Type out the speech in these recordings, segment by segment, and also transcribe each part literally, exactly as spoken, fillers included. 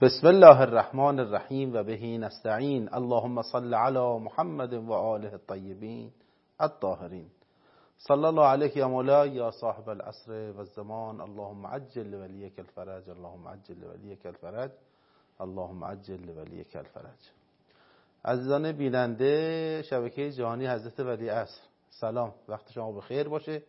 بسم الله الرحمن الرحیم و بهی نستعین. اللهم صل علی محمد و آله الطیبین الطاهرین. صلی الله علیک یا مولا یا صاحب العصر و الزمان. اللهم عجل لولیک الفرج. اللهم عجل لولیک الفرج. اللهم عجل لولیک الفرج. عزیزان بیننده شبکه جهانی حضرت ولیعصر، سلام، وقت شما بخیر باشه.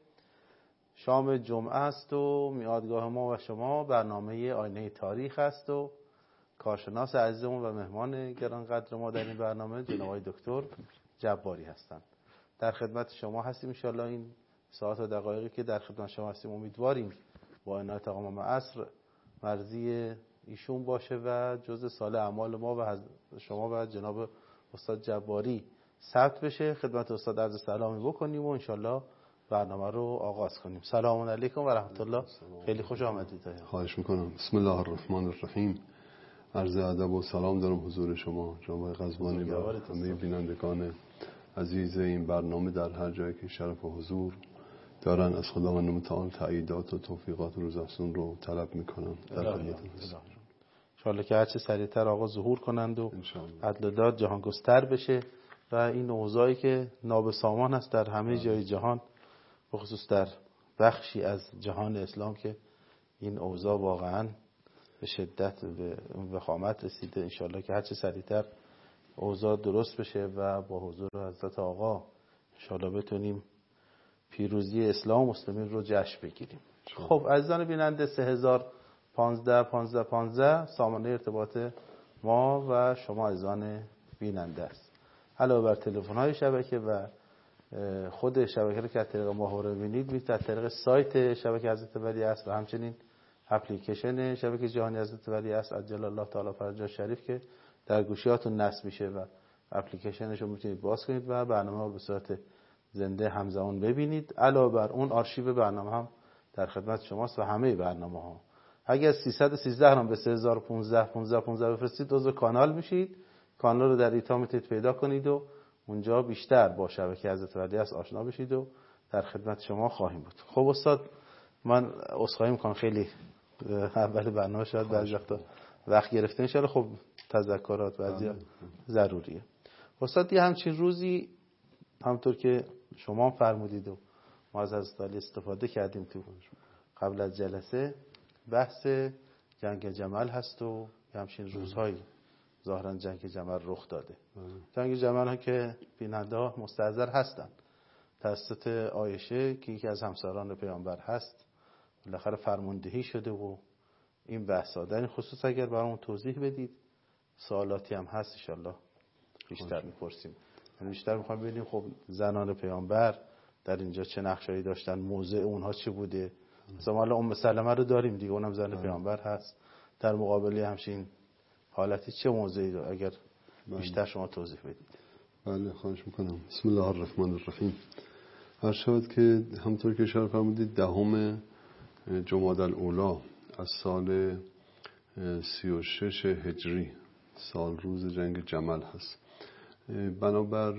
شام جمعه است و میادگاه ما و شما برنامه آینه تاریخ است و کارشناس عزیزمون و مهمان گرانقدر ما در این برنامه جناب آقای دکتر جباری هستند. در خدمت شما هستیم ان شاء الله. این ساعت و دقایقی که در خدمت شما هستیم امیدواریم با عنایت آقا امام عصر مرضی ایشون باشه و جزء صالح اعمال ما و شما و جناب استاد جباری ثبت بشه. خدمت استاد عرض سلامی بکنیم و ان شاء الله برنامه رو آغاز کنیم. سلام علیکم و رحمت الله. خیلی خوش آمدید. خواهش میکنم. بسم الله الرحمن الرحیم. عرض ادب و سلام دارم حضور شما جناب قزوانی و همه بینندگان عزیز این برنامه در هر جایی که شرف و حضور دارن. از خداوند متعال تأییدات و توفیقات و روزافزون رو طلب میکنم. در خدمتتون هستم. ان شاء الله که هرچه سریعتر آقا ظهور کنند و عدل و داد جهان گستر بشه و این اوضاعی که نابسامان است در همه جای جهان، به خصوص در بخشی از جهان اسلام که این اوضاع واقعا به شدت به وخامت رسیده، ان شاء الله که هرچه سریعتر اوضاع درست بشه و با حضور حضرت آقا ان شاء الله بتونیم پیروزی اسلام و مسلمین رو جشن بگیریم. خب عزیزان بیننده، سه هزار و پانزده پانزده پانزده سامانه ارتباط ما و شما عزیزان بیننده است. علاوه بر تلفن های شبکه و خود شبکه رو که از طریق ما رو ببینید، میتونید از طریق سایت شبکه حضرت ولیعصر و همچنین اپلیکیشن شبکه جهانی حضرت ولیعصر عجل الله تعالی فرجه شریف که در گوشیاتون نصب میشه و اپلیکیشنش رو میتونید باز کنید و برنامه رو به صورت زنده همزمان ببینید. علاوه بر اون آرشیو برنامه هم در خدمت شماست و همه برنامه ها. اگر سیصد و سیزده هم به سه هزار و پانزده پانزده پانزده بفرستید عضو کانال میشید. کانال رو در ایتا میتونید پیدا کنید و اونجا بیشتر با شبکه حضرت ولیعصر آشنا بشید و در خدمت شما خواهیم بود. خب استاد، من عذرخواهی میکنم خیلی اول برنامه شاید بعضی وقتا وقت گرفته، ان خب تذکرات بعضی ضروریه. استاد یه همچین روزی همونطور که شما فرمودید و ما از حضرت علی استفاده کردیم تو قبل از جلسه، بحث جنگ جمل هست و یه همچین روزهایی ظاهرا جنگ جمل رخ داده. جنگ جمل ها که بیننده ها مستحضر هستن توسط عایشه که یکی از همسران پیامبر هست، بالاخره فرماندهی شده و این بحثا. در این خصوص اگر برامون توضیح بدید، سوالاتی هم هست ان شاء الله بیشتر میپرسیم. بیشتر میخوایم ببینیم خب زنان پیامبر در اینجا چه نقشایی داشتن، موضع اونها چه بوده. مثلا حالا ام سلمه رو داریم دیگه، اونم زن بله. پیامبر هست. در مقابل همچین حالتی چه موضعی رو اگر بله. بیشتر شما توضیح بدید. بله خواهش میکنم. بسم الله الرحمن الرحیم. هر شود که همونطور که اشاره فرمودید دهم جمادی الاولی از سال سی و شش هجری سال روز جنگ جمل هست. بنابر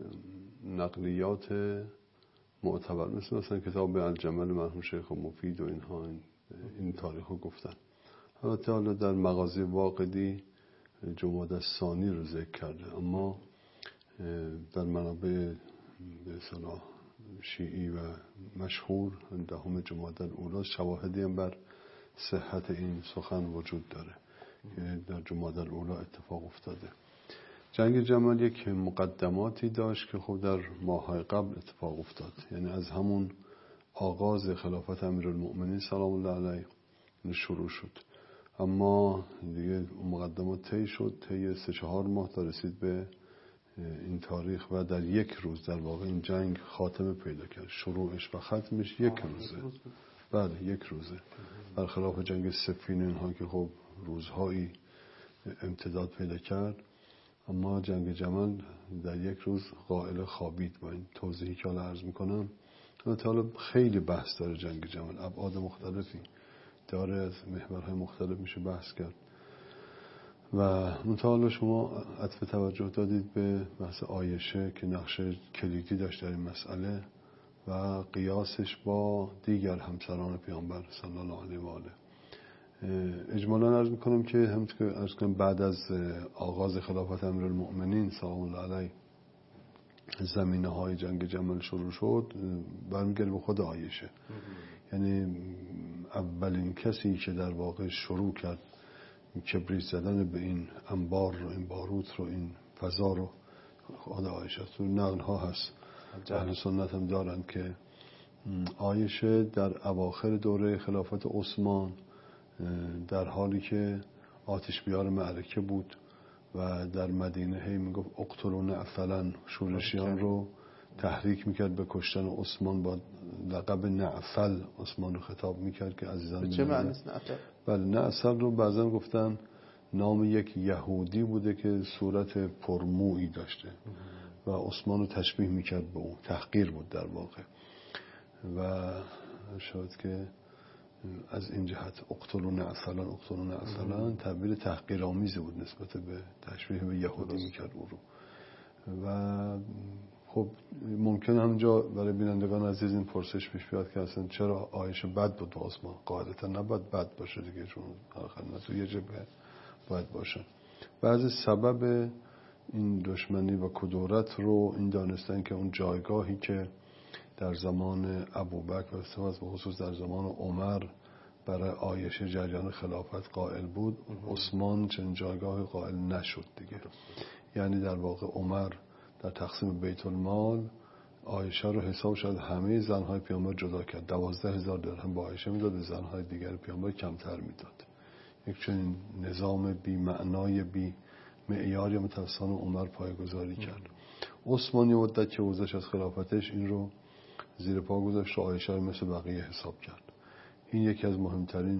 نقلیات معتبر مثل مثلا کتاب الجمل مرحوم شیخ مفید و اینها این, این تاریخ رو گفتن. البته حالا در مغازه واقدی جمادی الثانی رو ذکر کرده، اما در منابع به اصطلاح شیعی و مشهور دهم جمادی الاولی شواهدی هم بر صحت این سخن وجود داره که در جمادی الاولی اتفاق افتاده. جنگ جمل یک مقدماتی داشت که خب در ماه‌های قبل اتفاق افتاد، یعنی از همون آغاز خلافت امیرالمؤمنین سلام الله علیه شروع شد، اما دیگه مقدمات طی شد، طی سه چهار ماه تا رسید به این تاریخ و در یک روز در واقع این جنگ خاتمه پیدا کرد. شروعش و ختمش یک روزه. بله یک روزه، برخلاف جنگ صفین اینها که خب روزهایی امتداد پیدا کرد، اما جنگ جمل در یک روز قائل خوابید. با این توضیحی که حالا عرض میکنم، حالا خیلی بحث داره جنگ جمل، ابعاد مختلفی داره، از محورهای مختلف میشه بحث کرد و مطالعه شما عطف توجه دادید به بحث عایشه که نقش کلیدی داشت در این مسئله و قیاسش با دیگر همسران پیامبر صلی الله علیه و آله. اجمالا عرض میکنم که همونطور که عرض کنم بعد از آغاز خلافت امیرالمؤمنین سلام الله علیه زمینه های جنگ جمل شروع شد، برمیگرده به خود عایشه. یعنی اولین کسی که در واقع شروع کرد کبریت زدن به این انبار رو، این باروت رو، این فضا رو، خود عایشه است. نقل ها هست اهل سنت هم دارند که عایشه در اواخر دوره خلافت عثمان در حالی که آتش بیار معرکه بود و در مدینه هی میگفت اقتلون افلن، شورشیان رو تحریک میکرد به کشتن عثمان، با لقب نعفل عثمان رو خطاب میکرد که عزیزان چه معنی است نعفل؟ بله، نعفل رو بعضا گفتن نام یک یهودی بوده که صورت پرمویی داشته و عثمان رو تشبیه میکرد به اون، تحقیر بود در واقع. و شاید که از این جهت اقتلون افلان اقتلون افلان تعبیر تحقیرآمیزی بود نسبت به تشبیه به یهودی میکرد او رو. و خب ممکن همینجا برای بینندگان عزیز این پرسش پیش بیاد که اصلا چرا عایشه بد بود با عثمان؟ قاعدتا نباید بد باشه دیگه، چون آخر نه تو یه جبهه باید باشه. بعضی سبب این دشمنی و کدورت رو این دانستن که اون جایگاهی که در زمان ابوبکر و به خصوص در زمان عمر برای عایشه جریان خلافت قائل بود، عثمان چنین جایگاه قائل نشد دیگه. یعنی در واقع عمر در تقسیم بیت المال عایشه رو حساب شد همه زنهای پیامبر جدا کرد، دوازده هزار درهم با عایشه میداد، زنهای دیگر پیامبر کمتر میداد. یک چنین نظام بی معنای بی معیاری متاسفانه عمر پایه‌گذاری کرد. عثمان یه مدت که گذشت از خلافتش این رو زیر پا گذاشت و عایشه رو مثل بقیه حساب کرد. این یکی از مهمترین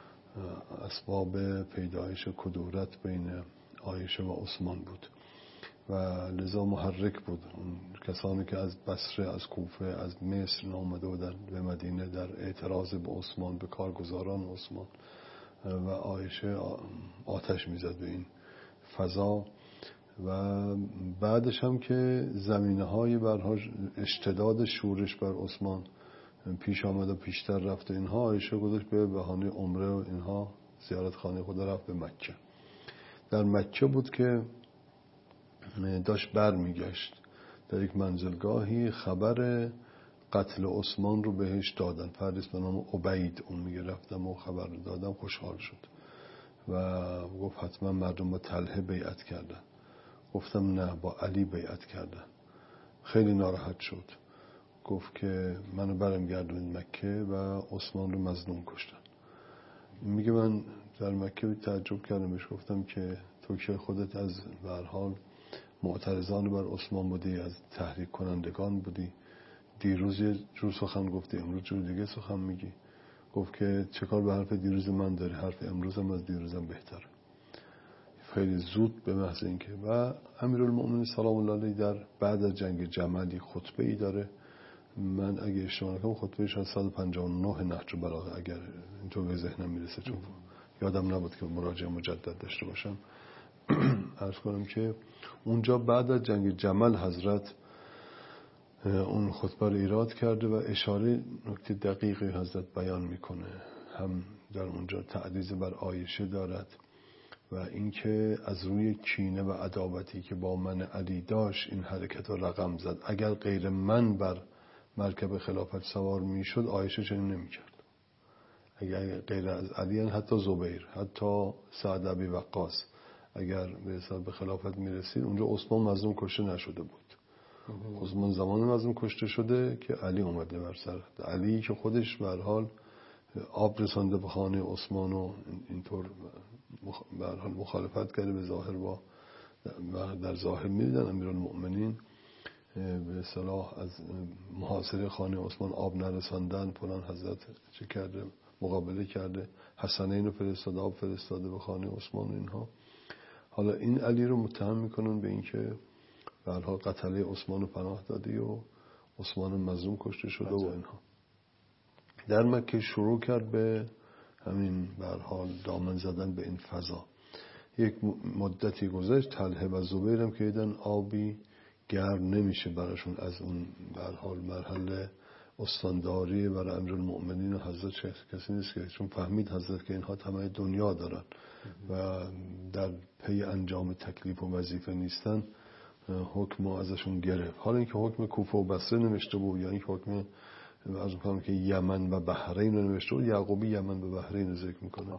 اسباب پیدایش کدورت بین عایشه و عثمان بود و لذا محرک بود. اون کسانی که از بصره، از کوفه، از مصر آمده بودن به مدینه در اعتراض به عثمان، به کارگزاران عثمان، و عایشه آتش میزد به این فضا. و بعدش هم که زمینه های برها اشتداد شورش بر عثمان پیش آمده، پیشتر رفته، اینها عایشه گذاشت به بهانه عمره و اینها زیارت خانه خود رفت به مکه. در مکه بود که داشت بر میگشت، در یک منزلگاهی خبر قتل عثمان رو بهش دادن. فردی به نام عبید، اون میگه رفتم و خبر رو دادم، خوشحال شد و گفت حتما مردم با طلحه بیعت کردن. گفتم نه، با علی بیعت کردن. خیلی ناراحت شد، گفت که منو برم گردون مکه و عثمان رو مظلوم کشتن. میگه من در مکه تعجب کردم، بهش گفتم که تو که خودت از به هر حال معترضان بر عثمان بودی، از تحریک کنندگان بودی، دیروز یه جور سخن گفتی، امروز جور دیگه سخن میگی. گفت که چه کار به حرف دیروز من داری، حرف امروزم از دیروزم بهتره. خیلی زود به محض اینکه و امیرالمؤمنین سلام الله علیه در بعد از جنگ جمل خطبه ای داره، من اگه اشتباه نکنم خطبه شاید صد و پنجاه و نه نهج البلاغه، اگر اینطور به ذهنم میرسه، چون یادم نبود که مراجعه مجدد داشته باشم. عرض کنم که اونجا بعد از جنگ جمل حضرت اون خطبه رو ایراد کرده و اشاره نکته دقیقی حضرت بیان میکنه. هم در اونجا تعریض بر عایشه دارد و اینکه از روی کینه و عداوتی که با من علی داشت این حرکت رو رقم زد. اگر غیر من بر مرکب خلافت سوار میشد عایشه چنین نمیکرد. اگر غیر از علی، حتی زبیر، حتی سعد ابی وقاص اگر به حساب به خلافت میرسید، اونجا عثمان مظلوم کشته نشده بود. عثمان زمان مظلوم کشته شده که علی اومده بر سر. علی که خودش به هر حال آب رسانده به خانه عثمان و اینطور به هر حال مخالفت کرده به ظاهر، با در ظاهر میدیدن امیرالمؤمنین به اصطلاح از محاصره خانه عثمان آب نرساندن، فلان حضرت چه کرده، مقابله کرده، حسنین رو فرستاده، آب فرستاده به خانه عثمان و اینها. حالا این علی رو متهم میکنن به اینکه به هر حال قتله عثمان رو پناه دادی و عثمان مظلوم کشته شده و اینها. در مکه شروع کرد به همین به هر حال دامن زدن به این فضا. یک مدتی گذشت، طلحه و زبیر هم که دیدن آبی گرم نمیشه براشون از اون به هر حال مرحله استانداری برای امیرالمؤمنین و حضرت کسی نیست که چون فهمید حضرت که اینها تمام دنیا دارن و در پی انجام تکلیف و وظیفه نیستن، حکم ازشون گرفت. حالا اینکه حکم کوفه و بصره نوشته بود یا اینکه حکم از میکنم که یمن و بحرین رو نوشته بود، یعقوبی یمن و بحرین رو ذکر میکنه.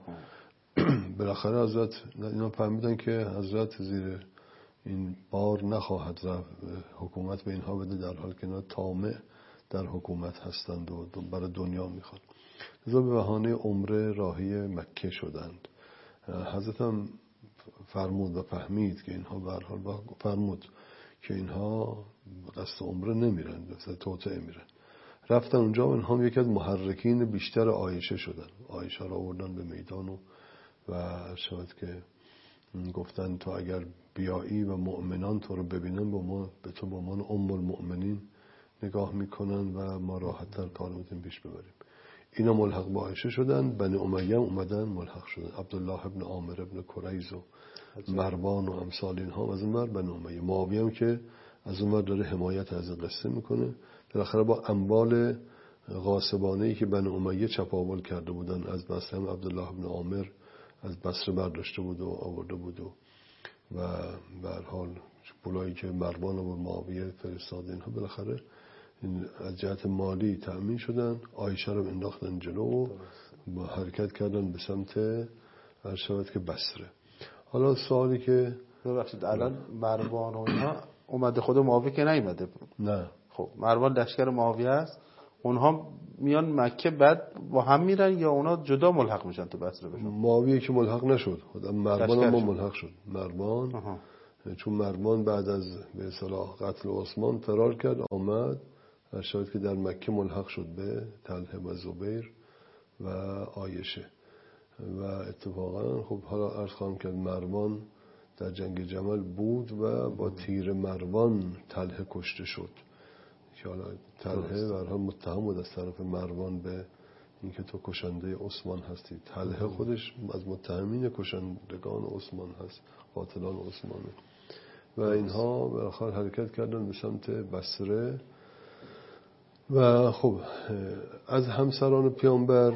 بالاخره حضرت اینا فهمیدن که حضرت زیر این بار نخواهد رفت، حکومت به اینها بده، در حال که اینا طامع در حکومت هستند و برای دنیا میخواد. لذا به بهانه عمره راهی مکه شدند. حضرت هم فرمود و فهمید که اینها به هر حال فرمود که اینها قصد عمره نمیرن، مثلا توطئه میرن. رفتن اونجا و اینها هم یکی از محرکین بیشتر عایشه شدن. عایشه را آوردن به میدان و و شاید که گفتن تو اگر بیایی و مؤمنان تو رو ببینن با ما به تو به عنوان ام المؤمنین نگاه میکنن و ما راحت‌تر کار میتونیم پیش ببریم. اینا ملحق با عایشه شدن. بنی امیه اومدن ملحق شدن. عبدالله ابن عامر ابن کریز و مروان و امثال اینها از اون ور بنی امیه. معاویه هم که از اون ور داره حمایت از این قصه میکنه. بالاخره با اموال غاصبانه‌ای که بنی امیه چپاول کرده بودن از بصره، هم عبدالله ابن عامر از بصره برداشته بود و آورده بود و و به هر حال پولایی که مروان و معاویه فرستاد اینها بالاخره این از جهت مالی تأمین شدن. عایشه رو انداختن جلو و با حرکت کردن به سمت ارشاد که بصره. حالا سوالی که ببخشید الان مروان و اینها اومده، خود معاویه که نیومده. نه خب مروان لشکر معاویه است، اونها میان مکه بعد با هم میرن یا اونا جدا ملحق میشن تو بصره بشن؟ معاویه که ملحق نشد، خود مروان هم ملحق شد. مروان آها. چون مروان بعد از به اصطلاح قتل عثمان فرار کرد آمد ارشاد که در مکه ملحق شد به طلحه و زبیر و عایشه. و اتفاقا خب حالا عرض خواهم کرد مروان در جنگ جمل بود و با تیر مروان طلحه کشته شد که حالا طلحه به هر حال متهم بود از طرف مروان به اینکه تو کشنده عثمان هستی. طلحه خودش از متهمین کشندگان عثمان هست، قاتلان عثمانه. و اینها به آخر حرکت کردن به سمت بصره. و خب از همسران پیامبر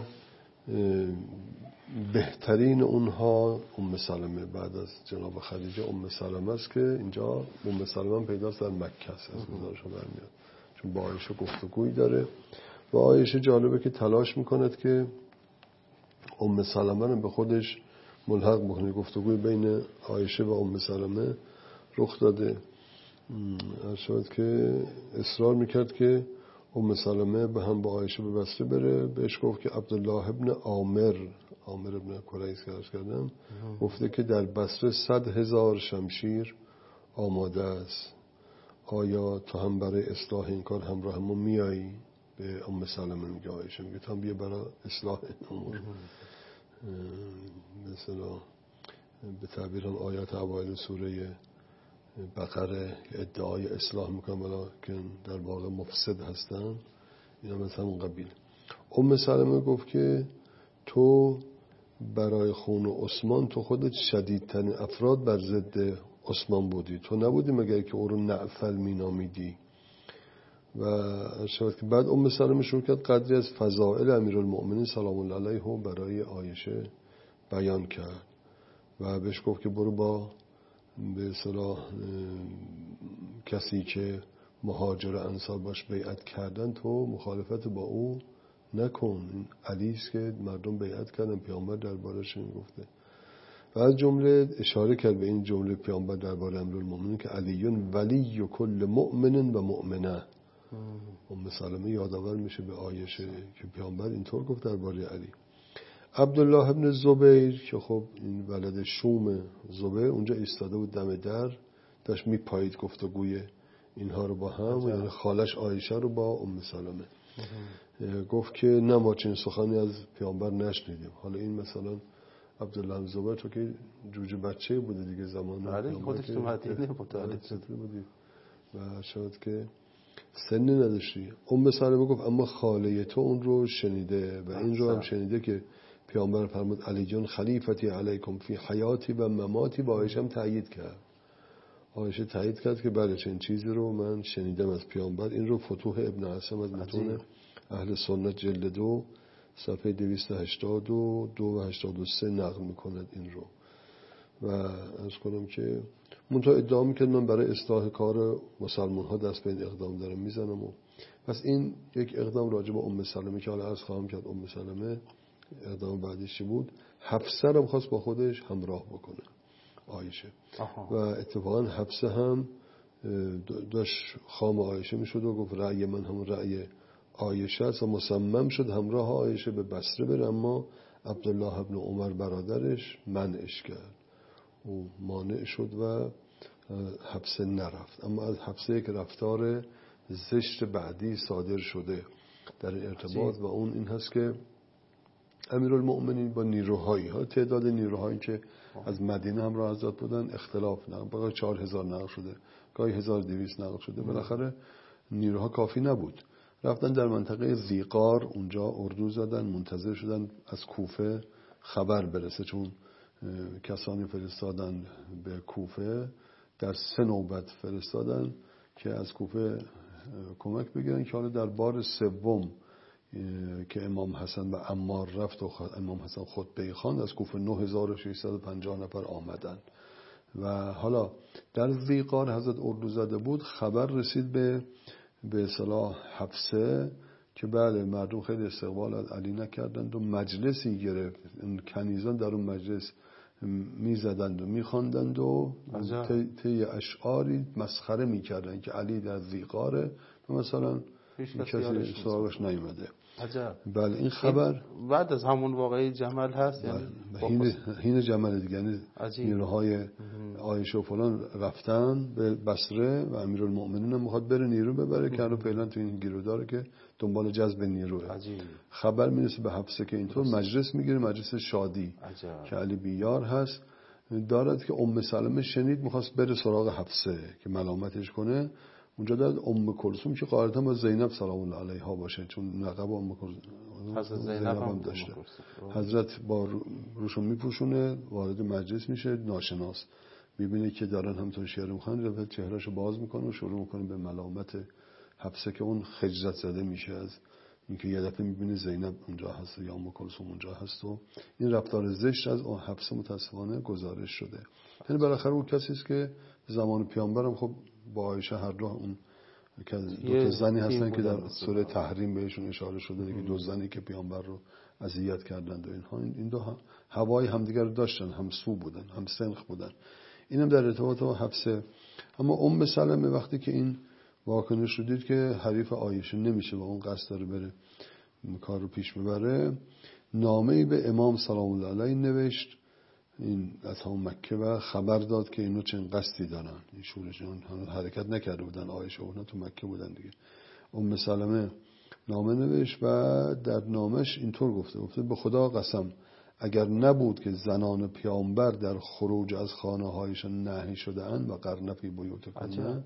بهترین اونها ام سلمه بعد از جناب خدیجه ام سلمه است که اینجا ام سلمه پیداست در مکه است، از گزارش برمیاد، چون با عایشه گفتگویی داره و عایشه جالبه که تلاش میکند که ام سلمه رو به خودش ملحق بکنه. گفتگوی بین عایشه و ام سلمه رخ داده. ارشاد که اصرار میکرد که ام سلمه به هم با عایشه به بصره بره. بهش گفت که عبدالله ابن عامر عامر ابن کریز که عرض کردم گفته که در بصره صد هزار شمشیر آماده است، آیا تو هم برای اصلاح این کار همراه ما میایی؟ به ام سلمه میگه عایشه، میگه تو هم بیا برای اصلاح این امور. مثلا به تعبیر هم آیات اوایل سوره بقره ادعای اصلاح میکنن ولیکن در واقع مفسد هستن، اینا مثلا اون قبیل. ام سلمه گفت که تو برای خون عثمان تو خودت شدیدترین افراد بر ضد عثمان بودی، تو نبودی مگر که او رو نعفل مینامیدی. و ارشاد که بعد ام سلمه شروع کرد قدری از فضائل امیرالمؤمنین سلام الله علیه برای عایشه بیان کرد و بهش گفت که برو با به اصطلاح کسی که مهاجر انصار باش بیعت کردن تو مخالفت با او نکن. این علی است که مردم بیعت کردن، پیامبر دربارش این گفته. و از جمله اشاره کرد به این جمله پیامبر درباره امیرالمؤمنین که علیون ولی و کل مؤمن و مؤمنه. ام سلمه یادآور میشه به عایشه که پیامبر اینطور گفت درباره علی. عبدالله ابن زبیر که خب این ولد شوم زبیر اونجا ایستاده بود دم در، داشت میپایید گفتگوی اینها رو با هم، یعنی خالش عایشه رو با ام سلمه. گفت که نه ما چنین سخنی از پیامبر نشنیدیم. حالا این مثلا عبدالله ابن زبیر تو که جوجه بچه بوده دیگه زمان پیامبر، خودش تو مدینه متولد بودی و شاید که سنی نداشتی. ام سلمه گفت اما خاله تو اون رو شنیده و این رو هم شنیده که پیامبر فرمود علی جان خلیفتی علیکم فی حیاتی و مماتی. با عایشه هم تایید کرد. عایشه تایید کرد که بله چنین چیزی رو من شنیدم از پیامبر. این رو فتوح ابن عاصم از متون اهل سنت جلد دو صفحه دویست و هشتاد و دو و هشتاد و سه نقل میکند این رو. و از کنم که منتها ادعا میکرد من برای اصلاح کار مسلمان ها دست به این اقدام دارم میزنم. و پس این یک اقدام راجع به ام سلمه که حالا عرض خواهم کرد ام سلمه اقدام بعدیش هم حفصه رو خواست با خودش همراه بکنه عایشه. و اتفاقا حفصه هم داشت خام عایشه میشد و گفت رأی من همون رأی عایشه است و مصمم شد همراه عایشه به بصره بره، اما عبدالله ابن عمر برادرش منعش کرد و مانع شد و حفصه نرفت. اما از حفصه یک رفتار زشت بعدی صادر شده در این ارتباط و اون این هست که امیرالمؤمنین با نیروهایی ها تعداد نیروهایی که از مدینه هم راه حضرت بودن اختلاف نقل باقی چهار هزار نقل شده، گاهی هزار دویست نقل شده، بالاخره نیروها کافی نبود. رفتن در منطقه زیقار اونجا اردو زدن، منتظر شدن از کوفه خبر برسه، چون کسانی فرستادن به کوفه در سه نوبت فرستادن که از کوفه کمک بگیرن که حالا در بار سوم که امام حسن و عمار رفت و امام حسن خطبه خواند از کوفه نه هزار و ششصد و پنجاه نفر آمدن و حالا در زیقار حضرت اردو زده بود. خبر رسید به به اصطلاح حفصه که بله مردم خیلی استقبال از علی نکردند و مجلسی گرفت، کنیزان در اون مجلس میزدند و میخواندند و طی اشعاری مسخره میکردند که علی در زیقاره و مثلا کسی سراغش نیومده. عجب. بله این خبر این بعد از همون واقعی جمل هست، یعنی هین هین جمل دیگه، یعنی نیروهای عایشه و فلان رفتن به بصره و امیرالمؤمنین هم میخواد بره نیرو ببره که الان فعلا تو این گیرو داره که دنبال جذب نیروه. عجیب. خبر میرسه به حفصه که اینطور مجلس میگیره، مجلس شادی عجب. که علی بیار هست دارد که ام سلمه شنید میخواست بره سراغ حفصه که ملامتش کنه. اونجا داد ام کلثوم که قاعدتا با زینب سلام الله علیها باشه، چون لقب ام کلثوم حضرت زینب هم داشته. حضرت با روشون میپوشونه وارد مجلس میشه، ناشناس میبینه که دارن همطور شعر میخوان، رفت چهرهشو باز میکنه و شروع میکنه به ملامت حفصه که اون خجلت زده میشه از اینکه یه دفعه میبینه زینب اونجا هست یا ام کلثوم اونجا هست و این رفتار زشت از اون حفصه متاسفانه گزارش شده. یعنی بالاخره اون کسی است که زمان پیامبرم خب با عایشه هر دو اون که دو تا زنی هستن که در سوره تحریم بهشون اشاره شده دیگه، دو زنی که پیامبر رو اذیت کردند و اینها، این دو هوای همدیگر رو داشتن، هم سو بودن، هم سنخ بودن. اینم در ارتباط با حفصه. اما ام سلمه وقتی که این واکنش رو دید که حریف عایشه نمیشه و اون قصد داره بره کار رو پیش ببره، نامه‌ای به امام سلام الله علیه نوشت این از همون مکه و خبر داد که اینو چند قصدی دارن. این شورشون حرکت نکرده بودن، عایشه اونا تو مکه بودن دیگه. ام سلمه نامه نوشت و در نامش اینطور گفته گفته به خدا قسم اگر نبود که زنان پیامبر در خروج از خانه هایشان نهی شده اند و قرن فی بیوتکن،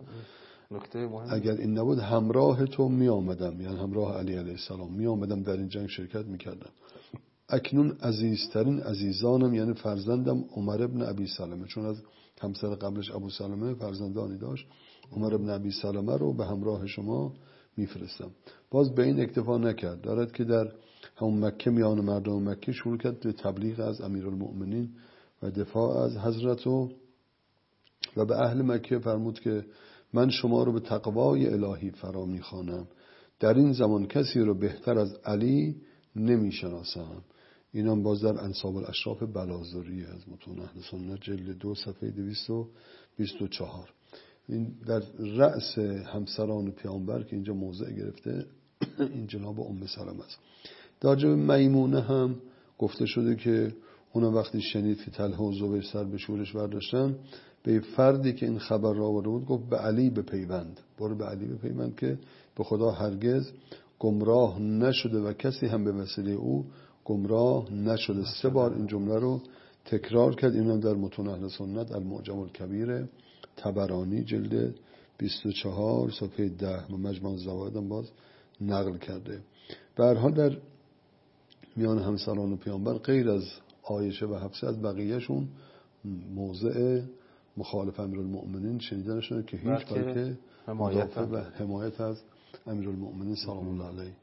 اگر این نبود همراه تو می آمدم، یعنی همراه علی علیه السلام می آمدم در این جنگ شرکت می کردم. اکنون عزیزترین عزیزانم یعنی فرزندم عمر ابن ابی سلمه، چون از همسر قبلش ابو سلمه فرزندانی داشت، عمر ابن ابی سلمه رو به همراه شما میفرستم. باز به این اکتفا نکرد، دارد که در همون مکه میان مردم مکه شروع کرد به تبلیغ از امیرالمؤمنین و دفاع از حضرت و و به اهل مکه فرمود که من شما رو به تقوای الهی فرا میخوانم، در این زمان کسی رو بهتر از علی نمیشناسم. اینم باز در انساب الاشراف بلازری از متون اهل سنت جلد دو صفحه دویست و بیست و چهار. این در رأس همسران پیامبر که اینجا موضع گرفته این جناب ام سلمه است. در جبه میمونه هم گفته شده که اون وقتی شنید که طلحه و زبیر سر به شورش برداشتن، به فردی که این خبر را آورده بود گفت به علی بپیوند، برو به علی بپیوند که به خدا هرگز گمراه نشده و کسی هم به وسیله او گمراه نشده. سه بار این جمله رو تکرار کرد. اینم در متون اهل سنت المعجم الکبیر طبرانی جلد بیست و چهار صفحه ده و مجمع الزوائد هم باز نقل کرده. به هر حال در میان همسران پیامبر غیر از عایشه و حفصه از بقیهشون موضع مخالف امیرالمؤمنین شنیده نشده که هیچ بلکه مدافع و حمایت از امیرالمؤمنین سلام الله علیه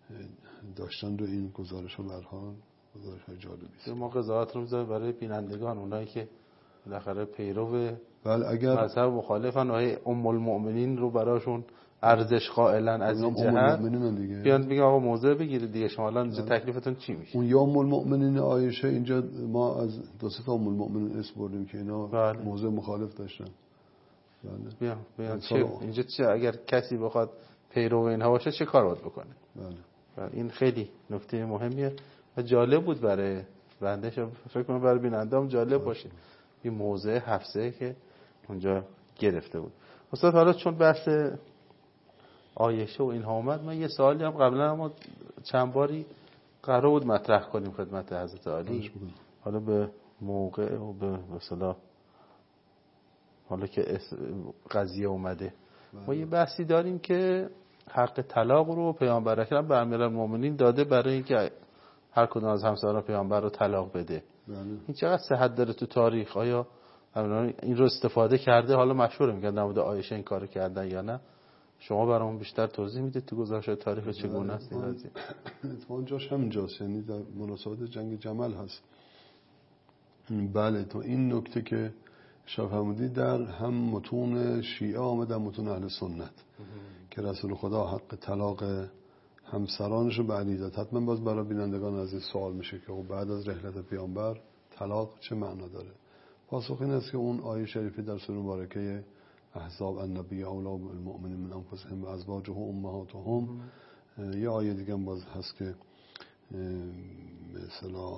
داشتن رو این گزارش ها به هر حال گزارش های جالبی است. ما قضاوت رو میذاریم برای بینندگان، اونایی که بالاخره پیرو بله اگر مذهب مخالفن، آیه ام المؤمنین رو براشون ارزش قائلن از این جهت بیان میگه آقا موضع بگیرید دیگه، شما الان اینجا تکلیفتون چی میشه؟ اون یا ام المؤمنین عایشه، اینجا ما از دو سه تا ام المؤمنین اسم بردیم که اینا بله. موضع مخالف داشتن. بله بیان بیان چه اینجا چه اگر کسی بخواد پیرو اینها باشه چه کار باید بکنه؟ بله. بله این خیلی نکته مهمیه و جالب بود برای بنده، فکر کنم برای بیننده‌ام جالب باشه این موضع حفصه که اونجا گرفته بود. استاد حالا چون بحث عایشه و اینها اومد، من یه سوالی هم قبلا ما چند باری قرار بود مطرح کنیم خدمت حضرت عالی، حالا به موقع و به مثلا حالا که قضیه اومده ما یه بحثی داریم که حق طلاق رو پیامبر اکرم به امیرالمومنین داده برای اینکه هر کدوم از همسران پیامبر رو طلاق بده. بله. این چقدر صحت داره تو تاریخ؟ آیا این رو استفاده کرده؟ حالا مشهوره میگن در مورد عایشه این کارو کردن یا نه؟ شما برامون بیشتر توضیح میدید تو گزارش تاریخ چگونه است این قضیه؟ اتفاقاً جاش همینجاست، یعنی در مناسبت جنگ جمل هست. بله تو این نکته که شما فرمودید در هم متون شیعه آمده، در متون اهل سنت که رسول خدا حق طلاق همسرانش رو به علی داد. حتما باز برای بینندگان عزیز سوال میشه که بعد از رحلت پیامبر طلاق چه معنا داره؟ پاسخ این است که اون آیه شریفی در سوره مبارکه احزاب النبی اولی بالمؤمنین من انفسهم و ازواجه امهاتهم، یه آیه دیگه هم باز هست که مثلا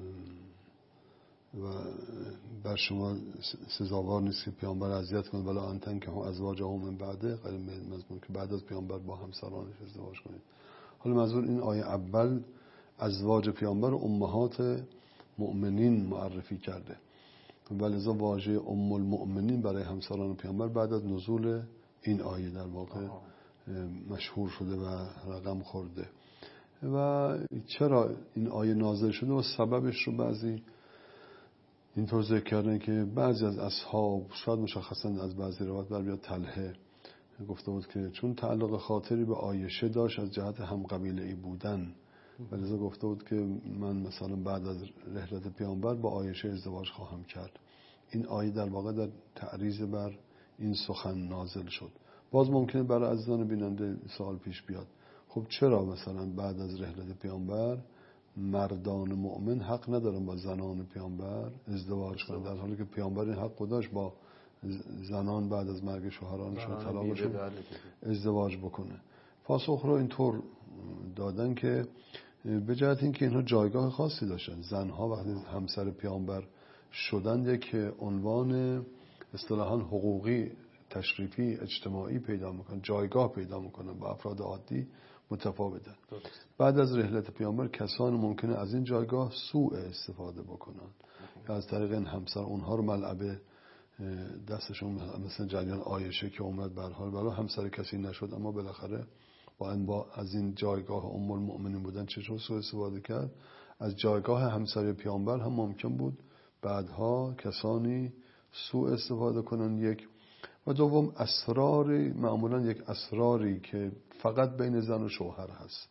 و بر شما سزاوار نیست که پیامبر اذیت کنید ولا انتن که هم ازواج هم من بعده، غیر مضمون که بعد از پیامبر با همسرانش ازدواج کنید. حالا منظور این آیه اول ازواج پیامبر امهات مؤمنین معرفی کرده، ولذا واژه ام المؤمنین برای همسران پیامبر بعد از نزول این آیه در واقع مشهور شده و رقم خورده. و چرا این آیه نازل شده و سببش رو بعضی اینطور ذکر کردن که بعضی از اصحاب شاید مشخصا از بعضی روایات بر بیاد طلحه گفته بود که چون تعلق خاطری به عایشه داشت از جهت هم قبیله ای بودن، ولذا گفته بود که من مثلا بعد از رحلت پیامبر با عایشه ازدواج خواهم کرد. این آیه در واقع در تعریض بر این سخن نازل شد. باز ممکنه برای عزیزان بیننده سوال پیش بیاد، خب چرا مثلا بعد از رحلت پیامبر مردان مؤمن حق ندارن با زنان پیامبر ازدواج کنند، در حالی که پیامبر این حق داشت با زنان بعد از مرگ شوهرانشون طلاقشون ازدواج بکنه؟ پاسخ رو اینطور دادن که به جهت اینکه اینها جایگاه خاصی داشتن. زنها وقتی همسر پیامبر شدند یک عنوان اصطلاحاً حقوقی تشریفی اجتماعی پیدا میکنن، جایگاه پیدا میکنن، با افراد عادی متفاوتن. بعد از رحلت پیامبر کسان ممکنه از این جایگاه سوء استفاده بکنن که از طریق این همسر اونها رو ملعب دستشون، مثلا جریان عایشه که اومد به هر حال برای همسر کسی نشد اما بالاخره با این با از این جایگاه ام المؤمنین بودن چطور سوء استفاده کرد؟ از جایگاه همسر پیامبر هم ممکن بود بعدها کسانی سوء استفاده کنن. یک و دوم اسراری، معمولا یک اسراری که فقط بین زن و شوهر هست.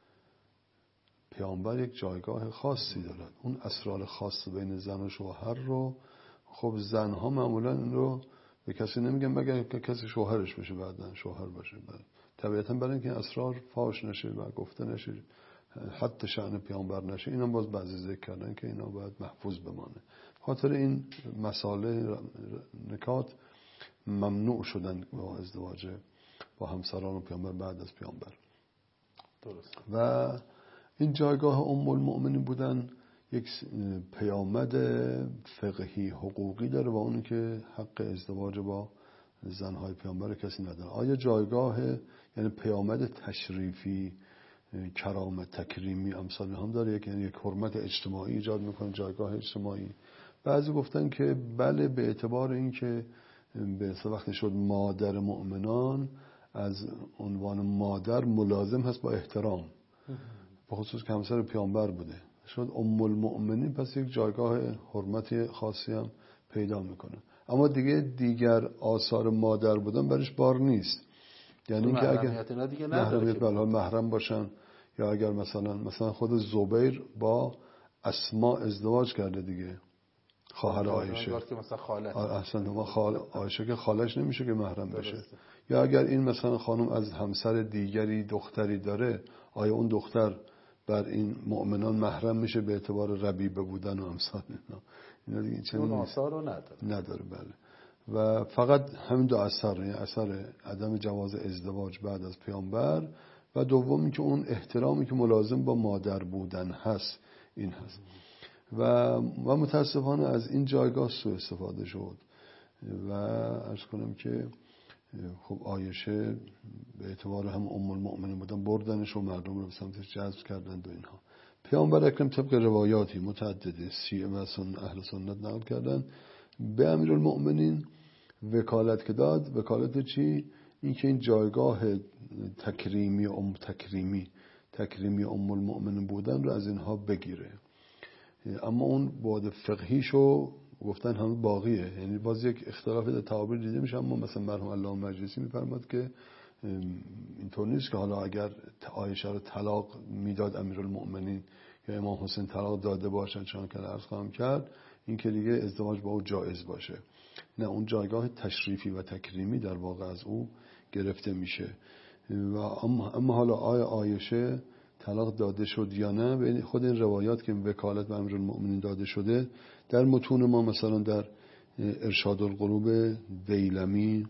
پیامبر یک جایگاه خاصی دارد، اون اسرار خاص بین زن و شوهر رو خب زنها معمولا این رو به کسی نمیگن مگر که کسی شوهرش بشه، بعدن شوهر باشه. طبیعتا برای اینکه اسرار فاش نشه و گفته نشه، حتی شأن پیامبر نشه، اینا باز بعضی ذکر کردن که اینا باید محفوظ بمانه. خاطر این مسائل نکات ممنوع شدن با ازدواج با همسران و پیامبر بعد از پیامبر. درست. و این جایگاه ام المؤمنین بودن یک پیامد فقهی حقوقی داره و اون که حق ازدواج با زنهای پیامبر کسی نداره. آیا جایگاه یعنی پیامد تشریفی، کرامت، تکریمی امثال هم داره، یک یعنی یک حرمت اجتماعی ایجاد میکنه، جایگاه اجتماعی؟ بعضی گفتن که بله، به اعتبار این که به وقتی شد مادر مؤمنان از عنوان مادر ملازم هست با احترام، به خصوص که همسر پیامبر بوده، شد ام المؤمنین، پس یک جایگاه حرمتی خاصی هم پیدا میکنه. اما دیگه دیگر آثار مادر بودن برش بار نیست، یعنی اینکه اگه محرمیت بله محرم باشن یا اگر مثلا مثلا خود زبیر با اسما ازدواج کرده دیگه، خواهر عایشه که مثلا خاله اصلا ما خال عایشه که خالش نمیشه که محرم بشه. یا اگر این مثلا خانم از همسر دیگری دختری داره، آیا اون دختر بر این مؤمنان محرم میشه به اعتبار ربیبه بودن و امثال اینا؟ اینا دیگه چنین اون آثار رو نداره نداره بله. و فقط همین دو اثر، یعنی اثر عدم جواز ازدواج بعد از پیامبر و دومی که اون احترامی که ملازم با مادر بودن هست این هست. و و متاسفانه از این جایگاه سوء استفاده شد و عرض کنم که خب عایشه به اعتبار هم ام المؤمنین بودن بردنش و مردم رو به سمتش جذب کردند و اینها. پیامبر اکرم طبق روایاتی متعدده شیعه و سن اهل سنت نقل کردن به امیرالمؤمنین وکالت که داد. وکالت چی؟ این که این جایگاه تکریمی ام تکریمی تکریمی ام المؤمنین بودن رو از اینها بگیره. اما اون بعد فقهیشو گفتن همه باقیه، یعنی باز یک اختلافی در تعابیر دیده میشه. اما مثلا مرحوم علامه مجلسی میفرماد که اینطور نیست که حالا اگر عایشه رو طلاق میداد امیرالمؤمنین یا امام حسین طلاق داده باشن چون که عرض خواهم کرد این که دیگه ازدواج با او جایز باشه. نه، اون جایگاه تشریفی و تکریمی در واقع از او گرفته میشه. و اما, اما حالا آیا عایشه طلاق داده شد یا نه، به خود این روایات که وکالت به امیرالمؤمنین داده شده در متون ما مثلا در ارشاد القلوب دیلمی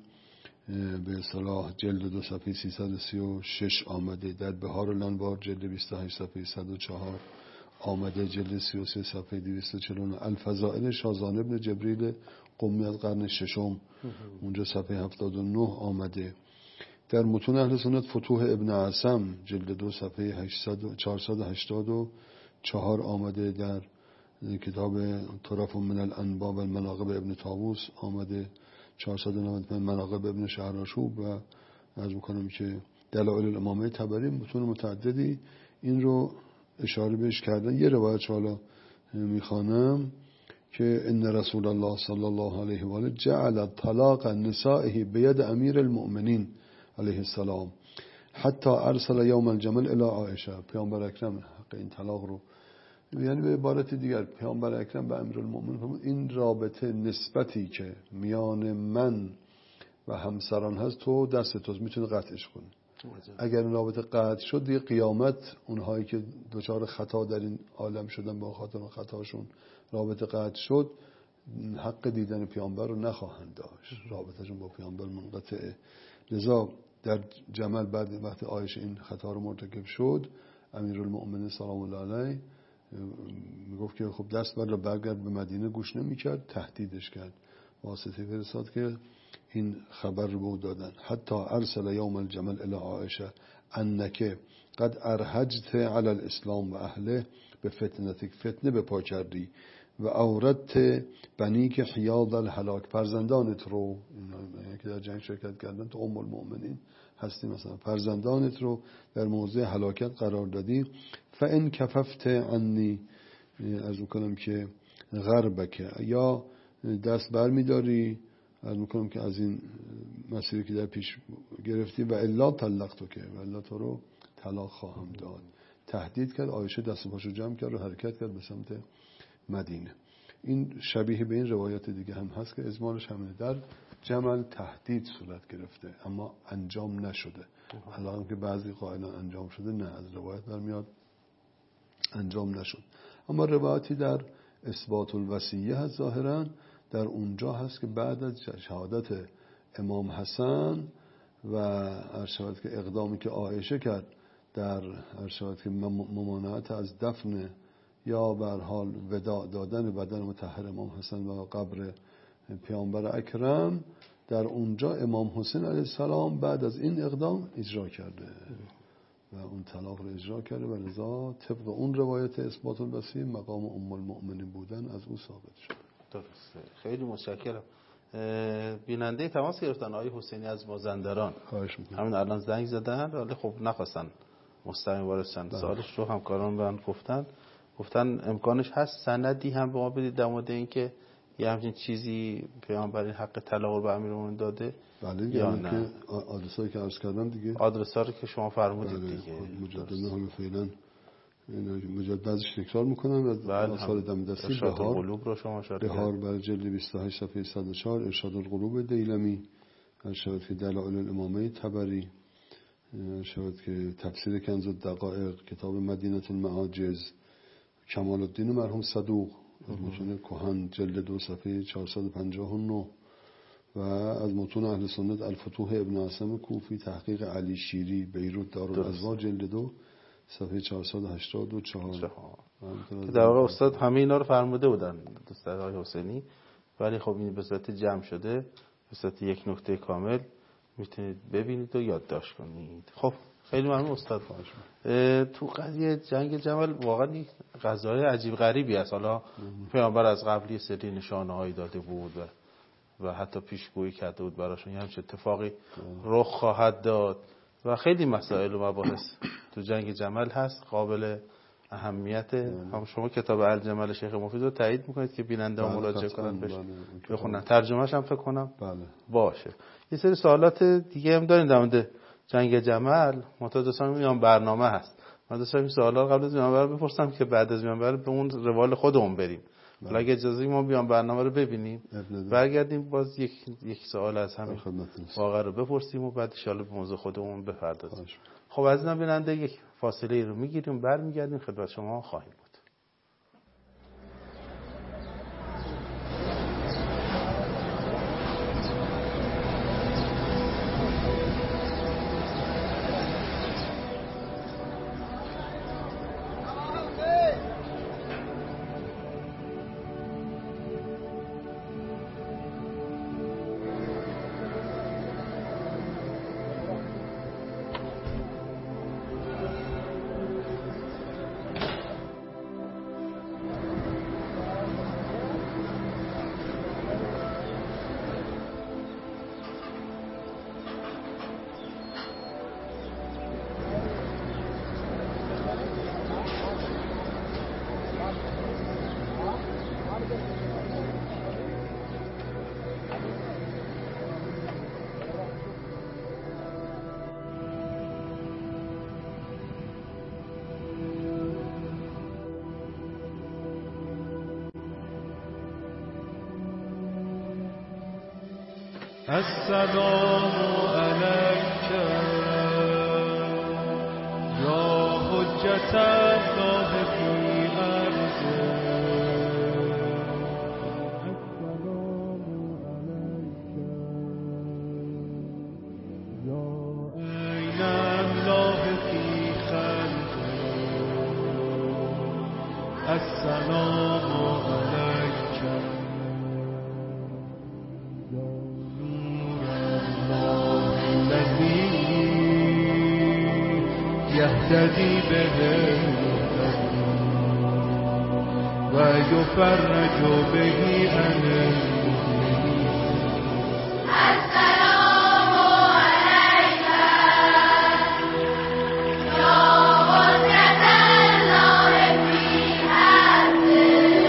به اصطلاح جلد دو صفحه سیصد و سی و شش آمده، در بهار الانوار جلد بیست و هشت صفحه صد و چهار آمده، جلد سی و سه صفحه دویست و چهل و نه الفضائل شازان ابن جبریل قمی از قرن ششم اونجا صفحه هفتاد و نه آمده. در متون اهل سنت فتوح ابن عاصم جلد دو صفحه چهارصد و هشتاد و چهار آمده، در کتاب طرف من الانبا و المناقب ابن طاووس آمده چهارصد و نود مناقب ابن شهرآشوب و عرض میکنم که دلائل الامامه طبری متون متعددی این رو اشاره بهش کردن. یه روایت حالا میخوانم که ان رسول الله صلی الله علیه و آله جعل طلاق نسائه بید امیر المؤمنین علیه السلام حتی ارسل یوم الجمل الی عایشه. پیامبر اکرم حق این طلاق رو، یعنی به عبارت دیگر پیامبر اکرم به امیرالمؤمنین فرمود این رابطه نسبتی که میان من و همسران هست تو دست توست، میتونی قطعش کنی. اگر این رابطه قطع شد دیگه قیامت اونهایی که دچار خطا در این عالم شدن با خاطر خطاشون رابطه قطع شد حق دیدن پیامبر رو نخواهند داشت، رابطهشون با پیامبر منقطعه. لذا در جمل بعد وقتی عایشه این خطا رو مرتکب شد امیرالمؤمنین سلام الله علیه میگفت که خب دست بر برگرد به مدینه، گوش نمیکرد، تهدیدش کرد، واسطه فرستاد که این خبر رو به او دادن. حتی ارسل یوم الجمل الی عایشه انک قد ارهجت علی الاسلام و اهله به فتنتک، فتنه به پا کردی و اوردت بنی که حیاض الهلاک، فرزندانت رو که در جنگ شرکت کردن تو ام المؤمنین هستی مثلا فرزندانت رو در موضع هلاکت قرار دادی. فان کففت عنی، از میکنم که غربک، یا دست بر میداری از میکنم که از این مسیری که در پیش گرفتی، و الا طلقتو که و الا تو رو طلاق خواهم داد. تهدید کرد. عایشه دست و پاشو جمع کرد و حرکت کرد به سمت مدینه. این شبیه به این روایت دیگه هم هست که ازمالش همینه، در جمل تهدید صورت گرفته اما انجام نشده. الان که بعضی قائلان انجام شده، نه، از روایت برمیاد انجام نشد. اما روایتی در اثبات الوصیه هست ظاهرا در اونجا هست که بعد از شهادت امام حسن و ارشاد که اقدامی که عایشه کرد در ارشاد که ممانعت از دفن یا به هر حال وداع دادن بدن مطهر امام حسن و قبر پیامبر اکرم، در اونجا امام حسین علیه السلام بعد از این اقدام اجرا کرده و اون طلاق رو اجرا کرده و لذا طبق اون روایت اثبات الوصیه مقام ام المؤمنین بودن از او ثابت شد. درسته. خیلی متشکرم. بیننده تماس گرفتن آقای حسینی از مازندران، همین الان زنگ زدن ولی خب نخواستن مستقیم وارد شن. سوالش رو همکاران من گفتن گفتن امکانش هست سندی هم به ما بدید در مورد اینکه یه همچین چیزی پیامبر این حق طلاق رو به امیرالمومنین داده؟ بله یا یعنی نه؟ که آدرسایی که عرض کردم دیگه، آدرس‌ها رو که شما فرمودید بله دیگه. مجددا حالا فعلا مجدد بعضش تکرار میکنم و بله آثار دم دستی ارشاد بهار القلوب رو شما اشاره بهار بر جلد بیست و هشت صفحه صد و چهار، ارشاد القلوب دیلمی، شود که دلائل الامامه طبری، شود که تفسیر کنز الدقائق، کتاب مدینه المعاجز، کمال الدین مرحوم صدوق از متون کهن جلد دو صفحه چهارصد و پنجاه و نه و از متون اهل سنت الفتوح ابن عاصم کوفی، تحقیق علی شیری، بیروت دارالازوا جلد دو صفحه چهارصد و هشتاد و چهار. که در واقع استاد همه اینا رو فرموده بودن دوست آقای حسینی، ولی خب این به صورت جمع شده، به صورت یک نکته کامل میتونید ببینید و یادداشت کنید. خب خیلی ممنون استاد. تو قضیه جنگ جمل واقعا یک قضایای عجیب غریبی است. حالا پیامبر از قبل یه سری نشانه‌هایی داده بود و و حتی پیشگویی کرده بود براشون یه همچین اتفاقی رخ خواهد داد و خیلی مسائل و مباحث تو جنگ جمل هست قابل اهمیت. هم شما کتاب الجمل شیخ مفید رو تایید میکنید که بیننده ها مراجعه کنن بهش بخونن، ترجمه‌اش هم فکر کنم بله باشه. یه سری سوالات دیگه هم داریم در مورد جنگ جمل، متأسفانه میام برنامه هست، من دوست دارم این سوالا قبل از میانبر بپرسم که بعد از میانبر به اون روال خودمون بریم. حالا اگه اجازه ما بیام برنامه رو ببینیم برگردیم باز یک یک سوال از همین واقعا رو بپرسیم و بعد ان شاء الله به موضوع خودمون بپردازیم. خب عزیزان بیننده یک فاصله رو میگیریم برمیگردیم خدمت شما خواهیم بود. السلام علیک یا حجت الله فی ارضه. السلام علیک یا عین الله فی خلقه. السلام علیک يهتدي به ويفرج به عن المؤمنين. السلام عليك يا حجة الله في أرضه.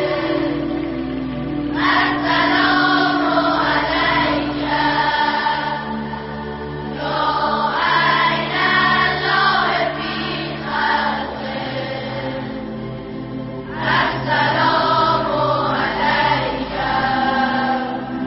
السلام عليك السلام عليك